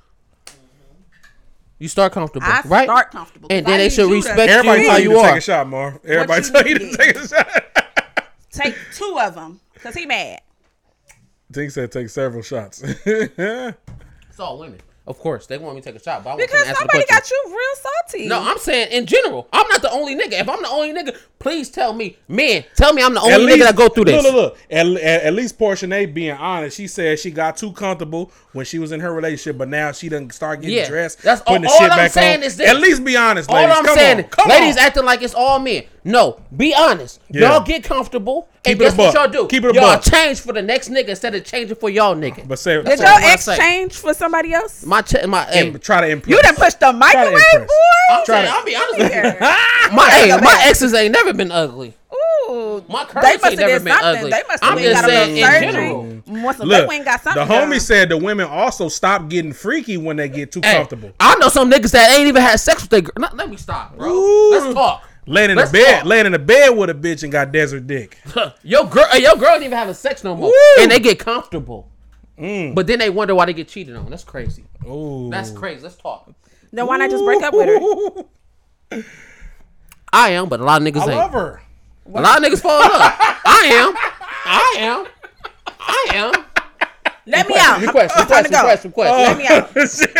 You start comfortable, I right? start comfortable. And 'cause then I they need should you to respect Everybody you tell how you you to take are. a shot, Mar. Everybody you tell you to need. take a shot. Take two of them because he mad. Tink said take several shots. It's all women. Of course, they want me to take a shot, but I want Because to answer the somebody question. got you real salty. No, I'm saying in general. I'm not the only nigga. If I'm the only nigga, please tell me, man, tell me I'm the only At nigga least- that go through this. Look, look, look. At, at, at least Portia A being honest, she said she got too comfortable when she was in her relationship, but now she done start getting Yeah, dressed, that's all- putting the all shit I'm back saying on. is this. At least be honest, All ladies. I'm Come saying, on, come ladies on. acting like it's all men. No, be honest. Yeah. Y'all get comfortable, Keep and it a guess what buck. y'all do? Keep it a y'all buck. change for the next nigga instead of changing for y'all nigga. But say, Did That's your all I'm ex saying. change for somebody else? My ch- my hey, im- try to impress. You done pushed the microwave, impress. boy. I'm try saying, to- I'll be honest with you. Yeah. My hey, Go my back. exes ain't never been ugly. Ooh, My they currency must have never did been something. ugly. They must I'm have just got a saying little in surgery. general. Once the Look, went got the something homie done. said the women also stop getting freaky when they get too Hey, comfortable. I know some niggas that ain't even had sex with their girl. No, let me stop, bro. Ooh. Let's talk. Laying in Let's the bed, talk. laying in the bed with a bitch and got desert dick. Your girl, hey, your girl ain't even having sex no more, Woo. and they get comfortable. Mm. But then they wonder why they get cheated on. That's crazy. Ooh. That's crazy. Let's talk. Then why not just break up with her? I am, but a lot of niggas I ain't. love her. A lot of niggas fall in love. I am. I am. I am. Let me out. Request. It's time to Request. go. Request. Let me out.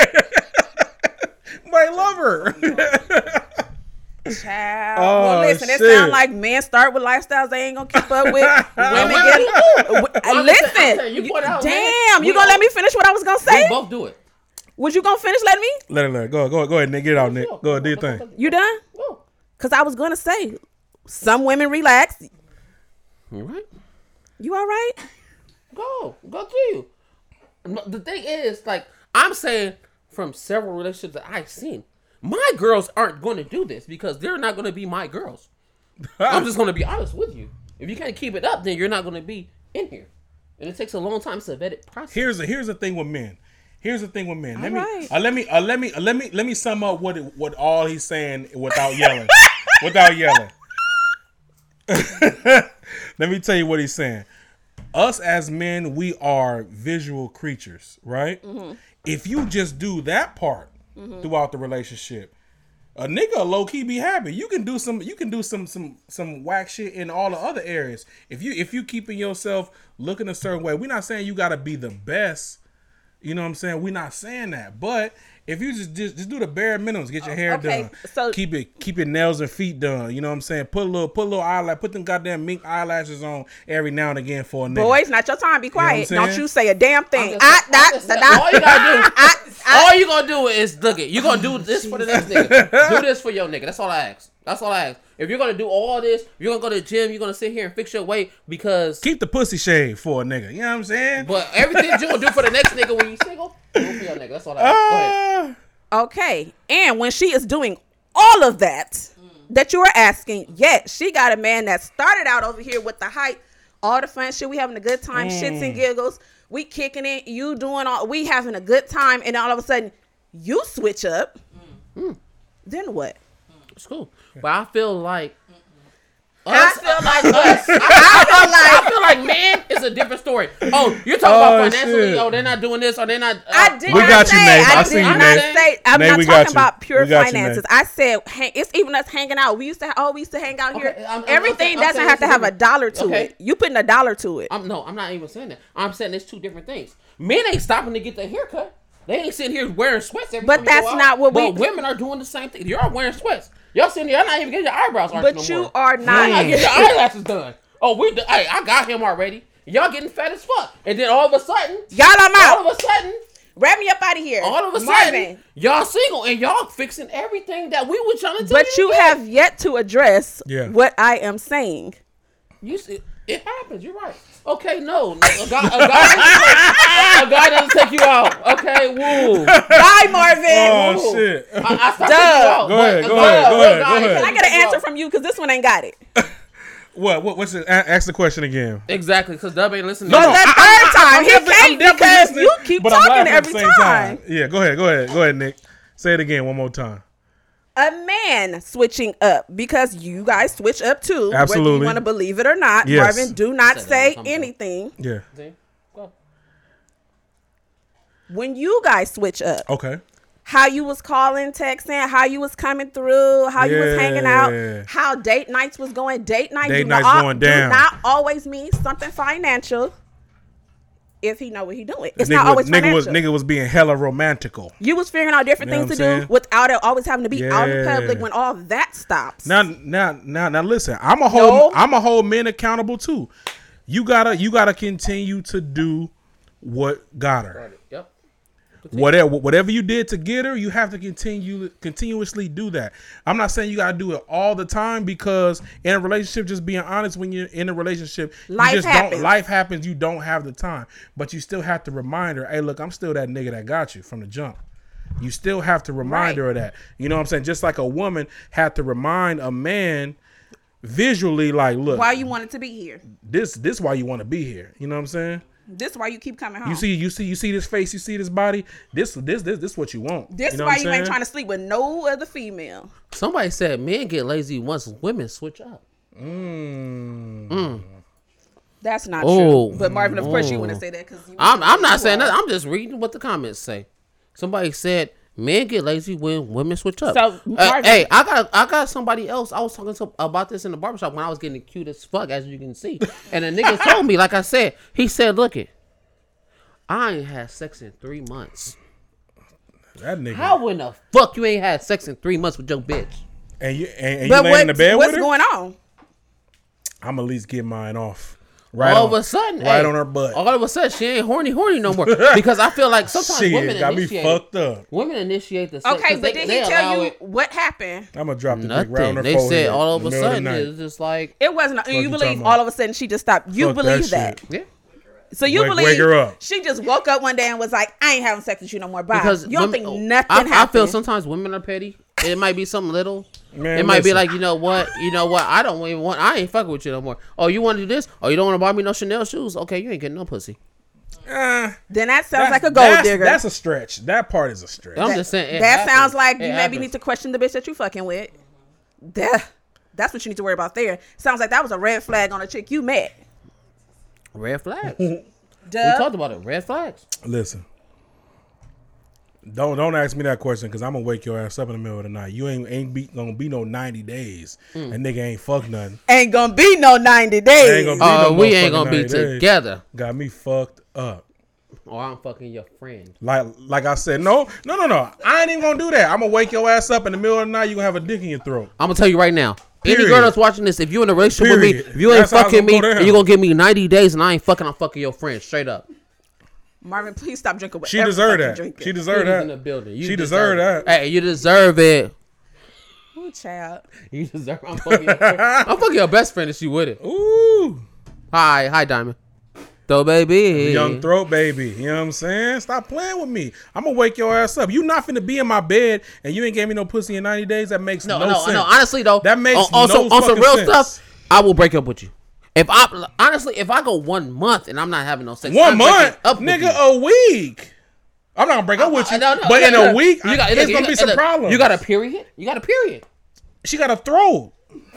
I love her. Child. Oh, well, listen, it shit. sound like men start with lifestyles they ain't gonna keep up with. Women Well, get. well, Uh, I'm listen, saying- I'm saying, you point out, man. damn, you We gonna all- let me finish what I was gonna We say? both do it. Was you gonna finish? Let me. Let her, let her. Go, go, go ahead, Nick. Get it out, Nick. Go ahead, do your thing. You done? Go. Cause I was gonna say, some women relax. You right? You all right? Go. Go to you. The thing is, like, I'm saying from several relationships that I've seen, my girls aren't going to do this because they're not going to be my girls. I'm just going to be honest with you. If you can't keep it up, then you're not going to be in here. And it takes a long time to vet it process. Here's the here's the thing with men. Here's the thing with men. Let All me right. uh, let me uh, let me uh, let me let me sum up what it, what all he's saying without yelling. without yelling. Let me tell you what he's saying. Us as men, we are visual creatures, right? Mm-hmm. If you just do that part throughout the relationship, a nigga low key be happy. You can do some you can do some some some whack shit in all the other areas. If you if you keeping yourself looking a certain way, we're not saying you gotta be the best. You know what I'm saying? We're not saying that. But if you just just, just do the bare minimums, get your hair okay, done. so- keep it keep your nails and feet done. You know what I'm saying? Put a little put a little eyelash, put them goddamn mink eyelashes on every now and again for a nigga. Boys, not your time. Be quiet. what I'm Don't saying? you say a damn thing. I'm I, just- I'm that, just that, saying, all you gotta do- I, I, All you gonna do is look it. You gonna do this for the next nigga. Do this for your nigga. That's all I ask. That's all I ask. If you're gonna do all this, you're gonna go to the gym. You're gonna sit here and fix your weight because. Keep the pussy shaved for a nigga. You know what I'm saying? But everything you gonna do for the next nigga when you single, do it for your nigga. That's all I ask. Go ahead. Ah. Okay. And when she is doing all of that that you are asking, yet she got a man that started out over here with the hype, all the fun shit. We having a good time, shits and giggles. We kicking it. You doing all. We having a good time, and all of a sudden you switch up. Then what? It's cool. But I feel like. I Us, feel like us, I, I feel I like feel like man is a different story. Oh, you're talking Oh, about financially. shit. Oh, they're not doing this or they're not. Uh, I did We not got you, say, Nate. I I see did you, not Nate. say. I'm Nate, not we got talking you. about pure We got you, finances. Nate. I said hang, it's even us hanging out. We used to. Oh, we used to hang out here. Okay, I'm- I'm- Everything I'm saying- I'm doesn't saying have to it's have a different. dollar to Okay. it. You putting a dollar to it. I'm no, I'm not even saying that. I'm saying it's two different things. Men ain't stopping to get their haircut. They ain't sitting here wearing sweats every But time you go that's out. not what we- But women are doing the same thing. You're wearing sweats. Y'all sitting here, y'all not even getting your eyebrows arched But no you more. are not. Y'all not getting your eyelashes done. Oh, we. do- Hey, I got him already. Y'all getting fat as fuck, and then all of a sudden, Y'all, I'm all out. of a sudden, Wrap me up out of here. all of a Marvin. sudden, y'all single and y'all fixing everything that we were trying to tell But you to get. have yet to address Yeah. what I am saying. You see, it happens. You're right. Okay, no, no, a guy, a guy, a guy doesn't take you out. Okay, woo. Bye, Marvin. Oh Woo. shit. I, I stopped Duh. taking you out. Go but ahead, a go guy- ahead, go a ahead, guy go ain't ahead. Can I taking get an you answer out. from you? Because this one ain't got it. What? What? What's the? a- Ask the question again. Exactly, because Dub ain't listening. No, to no, me. the I- third I- I- time. I'm He definitely- can't I'm definitely because listening, you keep but I'm talking laughing at every the same time. Yeah, go ahead, go ahead, go ahead, Nick. Say it again one more time. A man switching up because you guys switch up too. Whether Absolutely. you want to believe it or not. Yes. Marvin, do not Said that say all the time, though. anything. Yeah. See? Go. When you guys switch up, Okay. how you was calling, texting, how you was coming through, how you was hanging Yeah. out, how date nights was going. Date night Date do nights not, going down. do not always mean something financial. if he know what he doing. It's nigga, not always nigga financial. was nigga was being hella romantical. You was figuring out different You know things what to I'm do saying? without it always having to be out in Yeah. public when all that stops. Now, now, now, now, listen. I'm a hold. No. I'm a hold men accountable too. You gotta, you gotta continue to do what got her. Yep. Whatever, whatever you did to get her, you have to continue, continuously do that. I'm not saying you gotta do it all the time because in a relationship, just being honest, when you're in a relationship, Life you just happens. don't. Life happens. You don't have the time, but you still have to remind her, hey, look, I'm still that nigga that got you from the jump. You still have to remind Right. her of that. You know what I'm saying? Just like a woman had to remind a man visually, like, look, Why you wanted to be here? this, this why you want to be here. You know what I'm saying? This why you keep coming home. You see, you see, you see this face, you see this body. This, this, this, this what you want. This you know why what I'm you ain't saying? trying to sleep with no other female. Somebody said men get lazy once women switch up. Mm. That's not Oh. true. But Marvin, of course, you Oh. want to say that because I'm I'm not saying that. I'm just reading what the comments say. Somebody said men get lazy when women switch up. So, Uh, Marvin- hey, I got I got somebody else. I was talking to, about this in the barbershop when I was getting cute as fuck, as you can see. And the nigga told me, like I said, he said, "Look it, I ain't had sex in three months. That nigga. How in the fuck you ain't had sex in three months with your bitch?" And you, and, and you But laying what, in the bed what's with her? going on? I'm at least get mine off. Right all on, of a sudden, right hey, on her butt. All of a sudden, she ain't horny, horny no more. Because I feel like sometimes Shit, women got me initiate. fucked up. Women initiate the sex. Okay, 'cause but they, did they he tell allow you it. what happened? I'm gonna drop the dick right on Nothing. her They forehead said all of in a the middle of the sudden night. it's just like It wasn't. You you talking believe about? all of a sudden she just stopped. You Fuck that believe that. shit. yeah. So you Wake- believe wake her up. she just woke up one day and was like, I ain't having sex with you no more. Bye. Because you don't women- think nothing I, happened. I feel sometimes women are petty. It might be something little. Man, it might be listen. like, you know what, you know what, I don't even want. I ain't fucking with you no more. Oh, you want to do this? Oh, you don't want to buy me no Chanel shoes? Okay, you ain't getting no pussy. Eh, Then that sounds that's- like a gold that's, digger. That's a stretch. That part is a stretch. I'm that, just saying. it that happens. sounds like It you maybe happens. need to question the bitch that you fucking with. That, that's what you need to worry about there. Sounds like that was a red flag on a chick you met. Red flags. we Duh. talked about it. Red flags. Listen. Don't don't ask me that question because I'm gonna wake your ass up in the middle of the night. You ain't ain't be, gonna be no ninety days. Mm. That nigga ain't fuck nothing. Ain't gonna be no ninety days. Ain't gonna be Oh, no we ain't motherfucking gonna be ninety days. together. Got me fucked up. Or I'm fucking your friend. Like like I said, no, no, no, no. I ain't even gonna do that. I'm gonna wake your ass up in the middle of the night. You gonna have a dick in your throat. I'm gonna tell you right now. Any Period. girl that's watching this, if you in a relationship Period. with me, if you ain't That's how it's fucking gonna me, go down. and you gonna give me ninety days and I ain't fucking, I'm fucking your friend. Straight up. Marvin, please stop drinking. She whatever deserved fucking that. drinking. She deserved Ladies in the that. building. You She deserve deserved it. that. Hey, you deserve it. Ooh, child. You deserve. I'm fucking. Your friend. I'm fucking your best friend if she with it. Ooh, Hi, hi, Diamond. Though, baby. young throat baby. You know what I'm saying? Stop playing with me. I'm gonna wake your ass up. You not finna be in my bed and you ain't gave me no pussy in ninety days. That makes No, no, no, sense. no. Honestly, though, That makes on, on no some, on some fucking real sense. stuff, I will break up with you. If I honestly, if I go one month and I'm not having no sex, One I'm month, breaking up with nigga, you. a week. I'm not gonna break up with you, No, no, but no, in no. a week, You got, it's look, you gonna be got- some look, problems. You got a period. You got a period. She got a throat.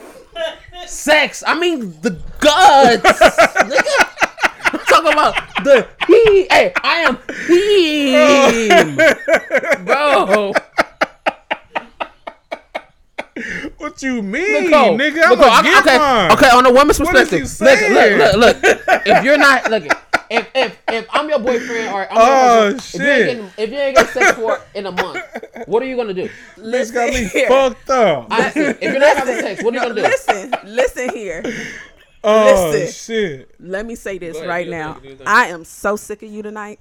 Sex. I mean the guts. Nigga. I'm talking about the he. Hey, I am him, bro. What you mean, Nicole, nigga? I'm Nicole, gonna I- get okay, mine. okay. On a woman's What is perspective, he look, saying? look, look, look. If you're not, look, if if if I'm your boyfriend or I'm Oh, your husband, if you ain't shit. getting, if you ain't getting sex for in a month, what are you gonna do? This got me here. fucked up. Honestly, if you're not having sex, what are you gonna do? Listen, listen here. Oh listen. shit! Let me say this Go ahead, right do your now. thing, do your thing. I am so sick of you tonight.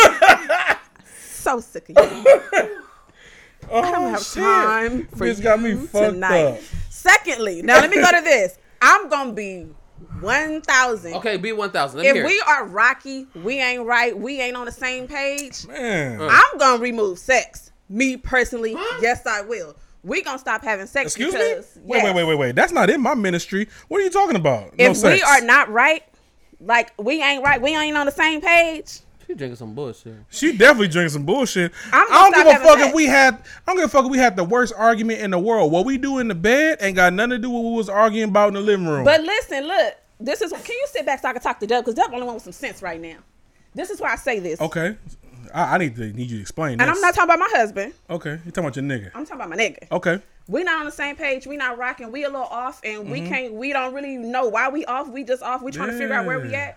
So sick of you. Oh, I don't have shit. time for This you got me fucked tonight. up. Secondly, now let me go to this. I'm gonna be one thousand. Okay, B one thousand. Let me If hear. we are rocky, we ain't right, we ain't on the same page, Man, I'm gonna remove sex. Me personally, yes, I will. We gonna stop having sex excuse me. because Wait, yes, wait, wait, wait, wait. That's not in my ministry. What are you talking about? No if we sex. are not right, like we ain't right, we ain't on the same page. She drinking some bullshit. She definitely drinking some bullshit. I'm I gonna don't stop give a having fuck sex. if we had. I don't give a fuck if we had the worst argument in the world. What we do in the bed ain't got nothing to do with what we was arguing about in the living room. But listen, look, this is. Can you sit back so I can talk to Dub? Because Dub only one with some sense right now. This is why I say this. okay, I, I need to need you to explain. And this. I'm not talking about my husband. Okay, you talking about your nigga? I'm talking about my nigga. Okay. We not on the same page. We not rocking. We a little off, and Mm-hmm. we can't. We don't really know why we off. We just off. We trying to figure out where we Yeah. at.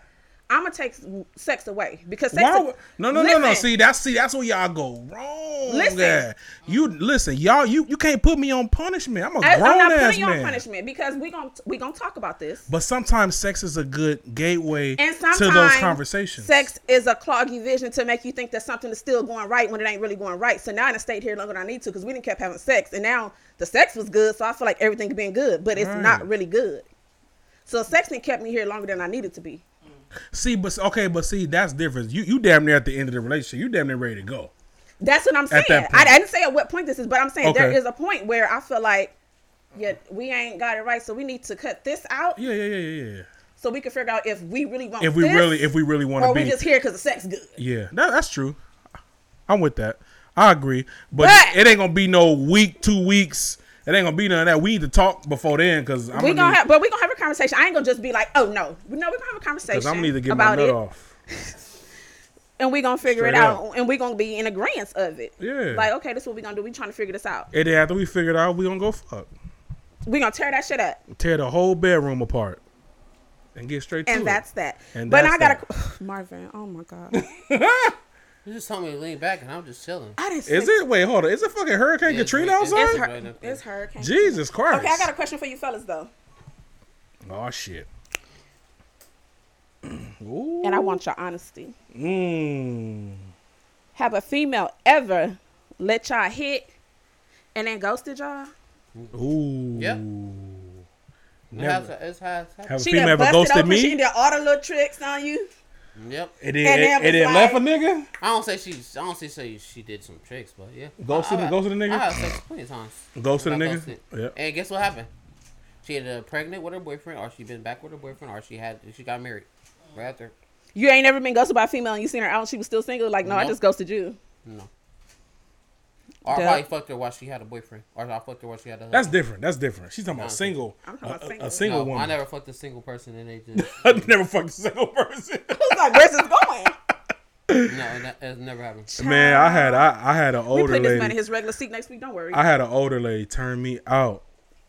I'm gonna take sex away because sex. Why is, would, no, no, no, no. listen, See, that's see, that's where y'all go wrong. Listen. Yeah. You listen, y'all. You you can't put me on punishment. I'm a I, grown I'm not ass putting you man. on punishment because we gonna we gonna talk about this. But sometimes sex is a good gateway And to sometimes those conversations. sex is a cloggy vision to make you think that something is still going right when it ain't really going right. So now I done stayed here longer than I need to because we didn't kept having sex, and now the sex was good, so I feel like everything been good, but it's Right. not really good. So sex done kept me here longer than I needed to be. See, but okay, but see, that's different. You you damn near at the end of the relationship. You damn near ready to go. That's what I'm saying. that I, point. I didn't say at what point this is, but I'm saying there Okay. is a point where I feel like, yeah, we ain't got it right, so we need to cut this out Yeah, yeah, yeah, yeah, yeah. so we can figure out if we really want If we this, really, if we really want to or be, we just here because the sex good. yeah, that, that's true. I'm with that. I agree, but, But- it ain't gonna be no week, two weeks. It ain't gonna be none of that. We need to talk before then, cause I'm We gonna, gonna need, have, but we gonna have a conversation. I ain't gonna just be like, oh no, no, we gonna have a conversation cause I'm gonna need to get my about nut it, off. and we gonna figure Straight it up. out, and we gonna be in agreement of it. Yeah. Like, okay, this is what we gonna do. We trying to figure this out. And then after we figure it out, we gonna go fuck, We gonna tear that shit up, tear the whole bedroom apart, and get straight to it. and that's that. And but that's I gotta, Marvin. Oh my god, You just told me to lean back and I'm just chilling. I didn't. Is say- it? Wait, hold on. Is it fucking Hurricane Yeah, it's Katrina right- it's outside? It's right her. up there. It's hurricane. Jesus Christ. Okay, I got a question for you fellas though, Oh shit. Ooh. and I want your honesty. Mmm. Have a female ever let y'all hit and then ghosted y'all? Ooh. Yep. It has, Never. it's has, Have a She female done ever busted ghosted open. She me? did all the little tricks on you. Yep. It did. And It, then it, was it left a like- nigga. I don't say she. I don't say say she did some tricks, but yeah. Ghosted. I, I, Ghosted a nigga. I had sex plenty of times. Ghosted a Got nigga. ghosted. Yep. And guess what happened? She ended up pregnant with her boyfriend, or she been back with her boyfriend, or she had she got married right after. You ain't never been ghosted by a female and you seen her out and she was still single? Like, no, I No. just ghosted you. No. Or I Duh. probably fucked her while she had a boyfriend, or I fucked her while she had a. That's different. That's different. She's talking about Nah. single. I'm talking a, about a- single. a single no, woman. I never fucked a single person, and they just I never fucked a single person. It's like, where's this going? no, that, it's never happened. Man, I had I, I had an We older put this man in lady. his regular seat next week. Don't worry. I had an older lady turn me out.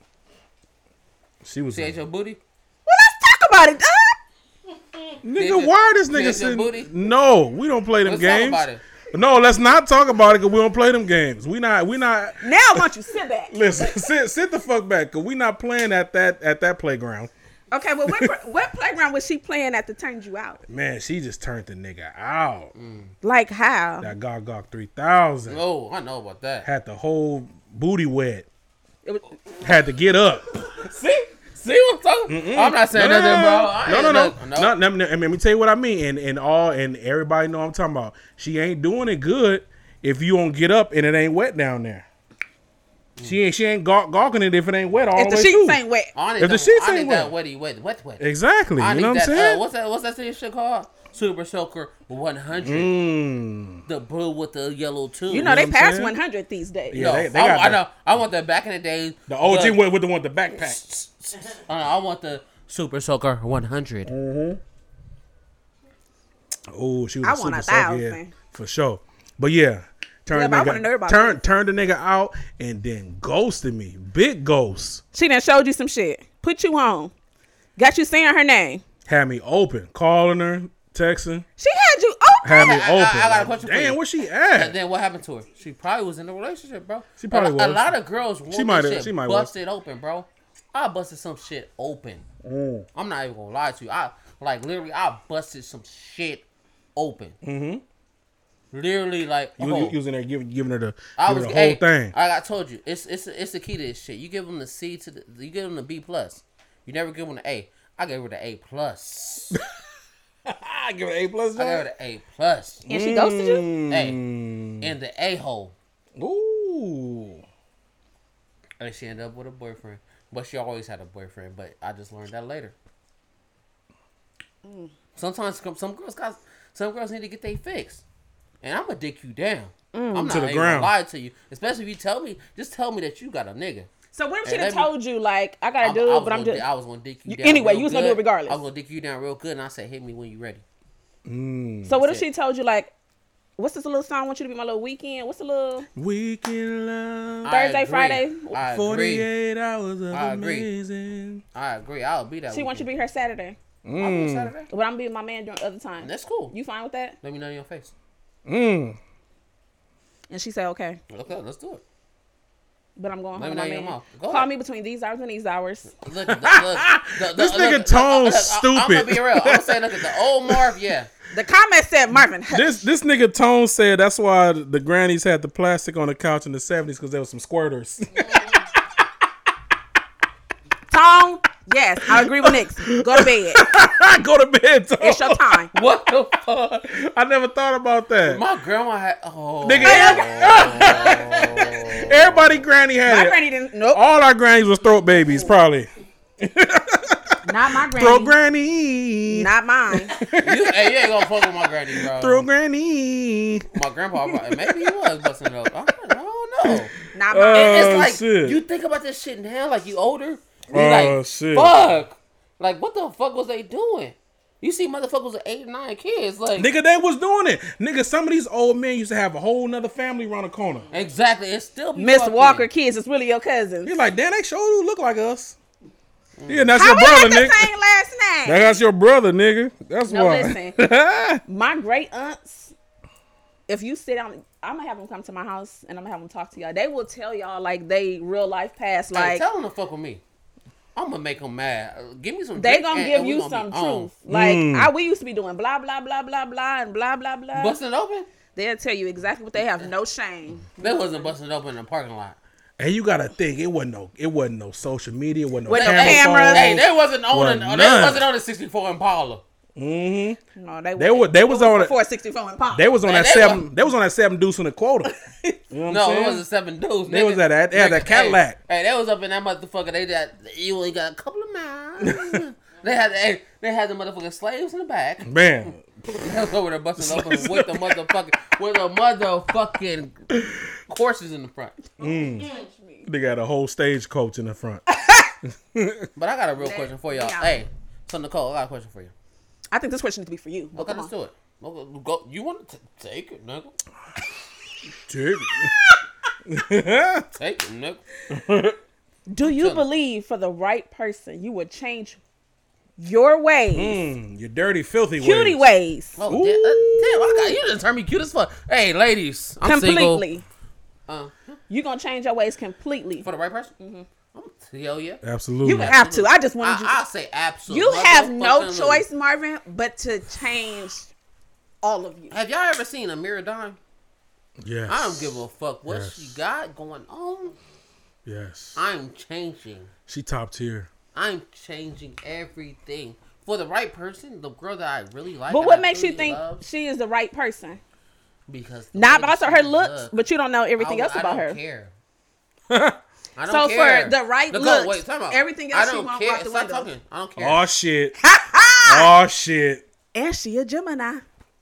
She was She a- ate your booty. well, let's talk about it, dog. nigga. Did you- Why this did nigga your sitting? booty? No, we don't play them Let's talk games. about it. No, let's not talk about it because we don't play them games. We not we not Now I want you to sit back. listen. sit sit the fuck back because we not playing at that at that playground. Okay, well, what, what playground was she playing at that turned you out? Man, she just turned the nigga out. Like how? That Gog Gog three thousand Oh, I know about that. had the whole booty wet. It was, Had to get up. See, see what I'm talking. I'm not saying No, nothing, bro. I no, ain't no, no, nothing, no. no, no, Let me tell you what I mean. And and all and everybody know I'm talking about. She ain't doing it good if you don't get up and it ain't wet down there. She ain't she ain't gawk, gawking it if it ain't wet all if the the way sheets through. ain't wet. I need If the that, sheets I ain't need that wet. wetty, wet, wet, wet. Exactly. I You need know what I'm that. saying? Uh, what's that? What's that thing shit called? Super Soaker one hundred. Mm. The blue with the yellow too. You know, they what I'm pass saying? one hundred these days. Yeah, No, they- they I, got I the- know. I want the back in the days. The O G with, with the one with the backpack. Uh, I want the Super Soaker one hundred. Oh, she was I a want super a soaker, yeah, thousand. for sure. But yeah, turn Yeah, but I nigga, wanna know about turn this. turn the nigga out and then ghosted me. Big ghost. She done showed you some shit. Put you on. Got you saying her name. Had me open, calling her, texting. She had you open. Had me I- I- open. I got a Like, question for damn, you. where she And at? then what happened to her? She probably was in a relationship, bro. She probably a, A was. lot of girls want She might this have- shit she might was. busted open, bro. I busted some shit open. Mm. I'm not even gonna lie to you. I like literally, I busted some shit open. Mm-hmm. Literally, like You, oh, you, you was in there giving, giving her the, I giving was her the whole hey, thing. Like I told you, it's it's it's the key to this shit. You give them the C to the, you give them the B plus. You never give them the A. I gave her the A plus. I give her an A plus. I gave her the A plus. And she ghosted you? Hey, Mm. in the A hole. Ooh. And she ended up with a boyfriend. But she always had a boyfriend. But I just learned that later. Mm. Sometimes some some girls got some girls need to get they fixed. And I'm gonna dick you down. Mm. I'm not To the even ground. gonna lie to you. Especially if you tell me, just tell me that you got a nigga. So what if Hey, she done let me- told you, like, I gotta I'm- do I it, was but I'm gonna just... di- I was gonna dick you You- down. anyway, real you was gonna do it good. regardless. I was gonna dick you down real good, and I said, hit me when you ready. Mm. So what if That's she told you, like, what's this little song? I want you to be my little weekend. What's the little Weekend love. I Thursday, agree. Friday? I agree. forty-eight hours of I agree. amazing. I agree. I'll be that. She wants you to be her Saturday. Mm. Saturday. But I'm being my man during other times. That's cool. You fine with that? Let me know in your face. Mm. And she said, okay. Okay, let's do it. But I'm going Let home me with know my your man. mouth. Go Call ahead. me between these hours and these hours. Look, look, look, the, This the, nigga look, Tone look, stupid. I'm gonna be real. I'm gonna say, look at the old Marv. Yeah. The comment said, Marvin, hush. This this nigga Tone said that's why the grannies had the plastic on the couch in the seventies because there was some squirters. Tone, yes, I agree with Nix. Go to bed. Go to bed, Tone. It's your time. What the fuck? I never thought about that. My grandma had. Oh. Nigga, everybody granny had My it. granny didn't. Nope. All our grannies was throat babies, probably. Not my granny. Throat granny. Not mine. You, hey, you ain't gonna fuck with my granny, bro. Throat granny. My grandpa, probably- maybe he was busting up. I don't, I don't know. Not Uh, mine. It- it's like shit. you think about this shit now, like you older. You Oh, like, shit. fuck. Like, what the fuck was they doing? You see, motherfuckers with eight, nine kids, like Nigga, they was doing it. Nigga, some of these old men used to have a whole nother family around the corner. exactly. It's still be Miss fucking- Walker kids is really your cousins. You're like, damn, they sure do look like us. Yeah, and that's How your we brother, got the nigga. same last name? That's your brother, nigga. That's No, why. listen. My great aunts, if you sit down, I'm gonna have them come to my house and I'm gonna have them talk to y'all. They will tell y'all like they real life past, Hey, like tell them to fuck with me. I'm gonna make them mad. Uh, Give me some. they drink gonna and- give and we you gonna some be on. truth. Like Mm. I, we used to be doing blah blah blah blah blah and blah blah blah. Busting it open? They'll tell you exactly what they have. No shame. They wasn't busting it open in the parking lot. And you gotta think, it wasn't no, it wasn't no social media, wasn't no With no camera cameras. phones. Hey, they wasn't on. Wasn't An, they none. wasn't on the sixty-four Impala. Mm-hmm. No, they They were, they was on, before sixty-four and pop. they was on Man, that they seven, was- they was on that seven deuce in a quota. You know what No, I'm it saying? wasn't seven dudes. They nigga. was at that- they had that Nigga, Cadillac. Hey, hey, they was up in that motherfucker. They got you only got a couple of miles. they had hey, they had the motherfucking slaves in the back. Man, They was over there busting open with the motherfucking with the motherfucking horses in the front. they got a whole stagecoach in the front. But I got a real question for y'all. Yeah. Hey, so Nicole, I got a question for you. I think this question needs to be for you. But Okay, come let's on. do it. Go, go, you want to take it, nigga? Dude. Take it, nigga. Do you Tell me. believe for the right person you would change your ways, Mm, you dirty, filthy cutie ways. ways, Oh, damn, uh, damn, I got you. Just turned me cute as fuck. Hey, ladies, I'm completely? single. Uh, You gonna change your ways completely? for the right person? Mm-hmm. Hell yeah. Absolutely. You have to. I just wanted you. I, I say absolutely. You have no choice, Marvin, but to change all of you. Have y'all ever seen a mirror dime? Yes. I don't give a fuck what Yes. she got going on. Yes. I'm changing. She top tier. I'm changing everything for the right person, the girl that I really like. But and what I makes you truly think love, she is the right person? because the Not way because of she her looks, look, but you don't know everything I- else I about don't her. Care. I don't So care. for the right Nicole, looks, wait, time out. everything I else she don't won't care. walk the Stop window. talking. I don't care. Oh shit. Oh shit. And she a Gemini.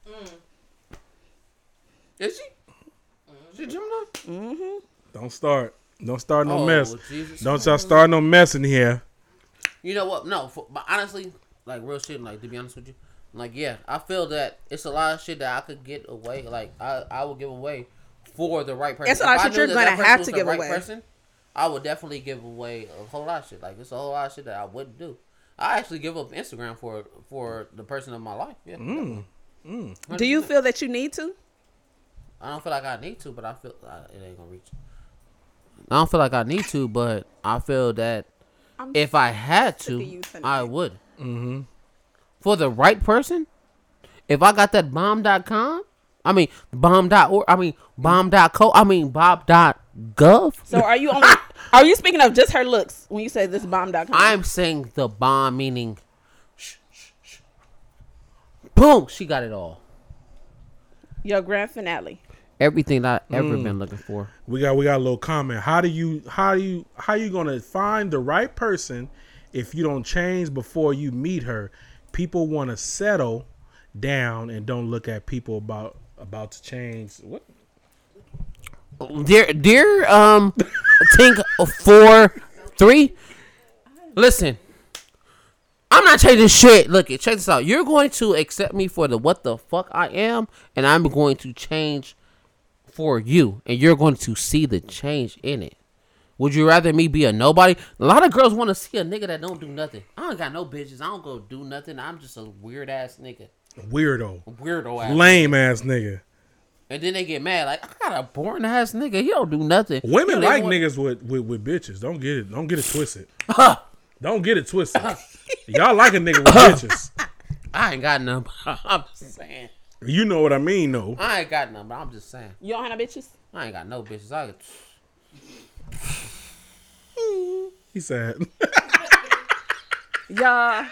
Is she? She Gemini? Mm-hmm. Don't start. Don't start no Oh, mess. Jesus. Don't y'all start no mess in here. You know what? No, for, but honestly, like real shit. Like to be honest with you, like yeah, I feel that it's a lot of shit that I could get away. Like I, I would give away for the right person. It's a lot of If I shit knew you're that gonna that person have was to the give right away. Person, I would definitely give away a whole lot of shit. Like it's a whole lot of shit that I wouldn't do. I actually give up Instagram for for the person of my life. Yeah. Mm. Do you feel that you need to? I don't feel like I need to, but I feel uh, it ain't gonna reach. I don't feel like I need to, but I feel that I'm if I had sick of to, you tonight. I would. Mm-hmm. For the right person, if I got that bomb dot com, I mean bomb dot org, I mean bomb dot co, I mean bob dot gov. So are you only are you speaking of just her looks when you say this bomb dot com? I'm saying the bomb, meaning shh, shh, shh. Boom, she got it all. Your grand finale. Everything that I've ever Mm. been looking for. We got we got a little comment. How do you how do you how you gonna find the right person if you don't change before you meet her? People want to settle down and don't look at people about about to change. What? Dear, dear, um, Tink four three. Listen, I'm not changing shit. Look, check this out. You're going to accept me for the what the fuck I am, and I'm going to change for you, and you're going to see the change in it. Would you rather me be a nobody? A lot of girls want to see a nigga that don't do nothing. I don't got no bitches. I don't go do nothing. I'm just a weird ass nigga. Weirdo. Weirdo ass. Lame nigga. ass nigga. And then they get mad like, I got a boring ass nigga. He don't do nothing. Women You know, like want... niggas with, with, with bitches. Don't get it. Don't get it twisted. Don't get it twisted. Y'all like a nigga with bitches. I ain't got none. I'm just saying. You know what I mean, though. I ain't got none, but I'm just saying. You don't have no bitches? I ain't got no bitches. I got... He said. Yeah.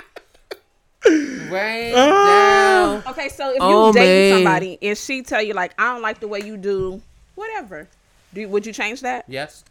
Rain down. Okay, so if you Oh, dating man. somebody and she tell you like, I don't like the way you do whatever, do you, would you change that? Yes.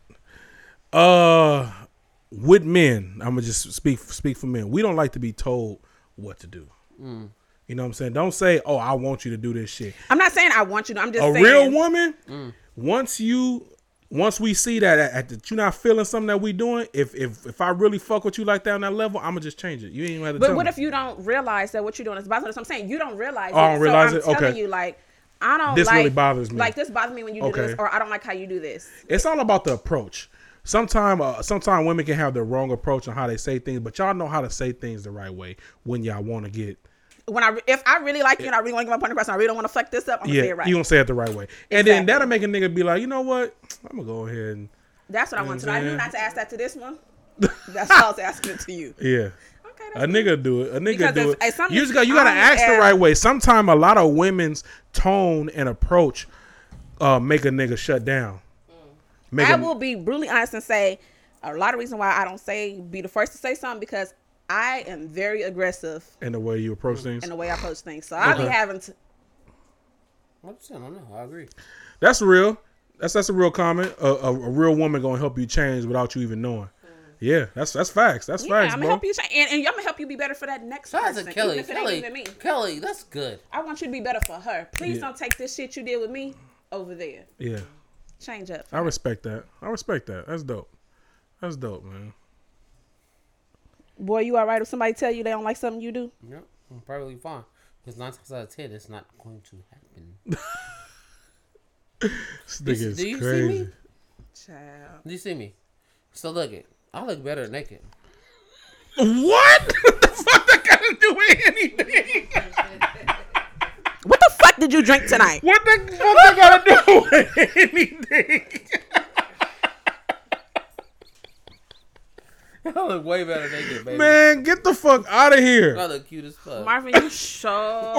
Uh, with men, I'm gonna just speak speak for men. We don't like to be told what to do. Mm. You know what I'm saying? Don't say, "Oh, I want you to do this shit." I'm not saying I want you to. I'm just A saying. real woman, Mm. once you, once we see that at, that you're not feeling something that we doing, if if if I really fuck with you like that on that level, I'm gonna just change it. You ain't even have to But tell what me. if you don't realize that what you're doing is bothering us? I'm saying you don't realize Oh, I it. don't realize so it? I'm telling Okay. you, like, I don't This like, really bothers me. Like, this bothers me when you do Okay. this, or I don't like how you do this. It's all about the approach. Sometimes, uh, sometimes women can have the wrong approach on how they say things, but y'all know how to say things the right way when y'all want to get. When I, if I really like you and I really want to give my point across, and I really don't want to fuck this up, I'm gonna say Yeah, it right. you gonna say it the right way, and then Exactly. that'll make a nigga be like, you know what? I'm gonna go ahead and That's what I You know want to what know. I I'm knew saying? not to ask that to this one. That's why I was asking it to you. yeah. Okay, that's A nigga do it. A nigga Because do if- if it. something You just got you gotta comes ask the as- right way. Sometimes a lot of women's tone and approach uh, make a nigga shut down. Make I a- will be brutally honest and say a lot of reason why I don't say be the first to say something because I am very aggressive in the way you approach things. in the way I approach things. So I'll be Okay. having to. I'm saying, I don't know. I agree. That's real. That's that's a real comment. A, a, a real woman gonna help you change without you even knowing. Yeah, that's that's facts. That's Yeah, facts, I'm bro. gonna help you, change, and, and I'm gonna help you be better for that next Shout out person. to Kelly. Even if it ain't Kelly, even me. Kelly, that's good. I want you to be better for her. Please Yeah. don't take this shit you did with me over there. Yeah, Change up. I respect that. I respect that. That's dope. That's dope, man. Boy, you all right if somebody tell you they don't like something you do? Yeah, I'm probably fine. Because nine times out of ten, it's not going to happen. This nigga is do you see crazy. me? Child. Do you see me? So look it. I look better naked. What? What the fuck that gotta do with anything? What the fuck did you drink tonight? What the fuck that gotta do with anything? I look way better naked, baby. Man, get the fuck out of here. I look cute as fuck. Marvin, you sure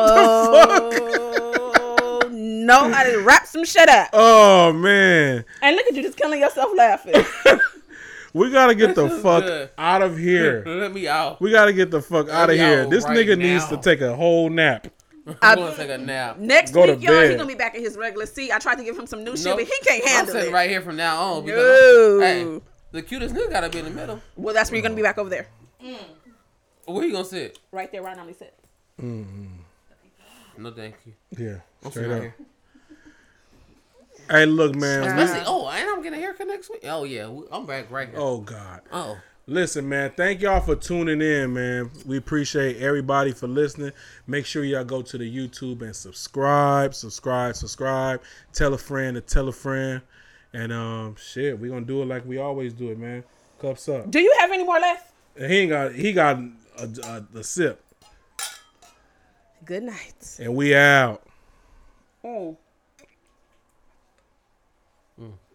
know how to wrap some shit up. Oh man, And look at you just killing yourself laughing. we gotta get the This is fuck good. out of here. Let me out. We gotta get the fuck out of me here. out This right nigga needs now. to take a whole nap. I'm going to take a nap. Next Go to week, y'all, he bed. gonna be back in his regular seat. I tried to give him some new shit, Nope. but he can't I'm handle sitting it. right here from now on. Because No. hey, the cutest nigga got to be in the middle. Well, that's where you're gonna be back over there. Where you going to sit? Right there where I normally sit. No, thank you. Yeah, I'm straight sitting right up. here. Hey, look, man. we- Especially, oh, and I'm getting a haircut next week. Oh, yeah. we- I'm back right here. oh God. Oh. Listen, man, thank y'all for tuning in, man. We appreciate everybody for listening. Make sure y'all go to the YouTube and subscribe, subscribe, subscribe. Tell a friend to tell a friend. And um, shit, we gonna do it like we always do it, man. Cups up. Do you have any more left? And he ain't got he got a, a, a sip, Good night. and we out. Mm. Mm.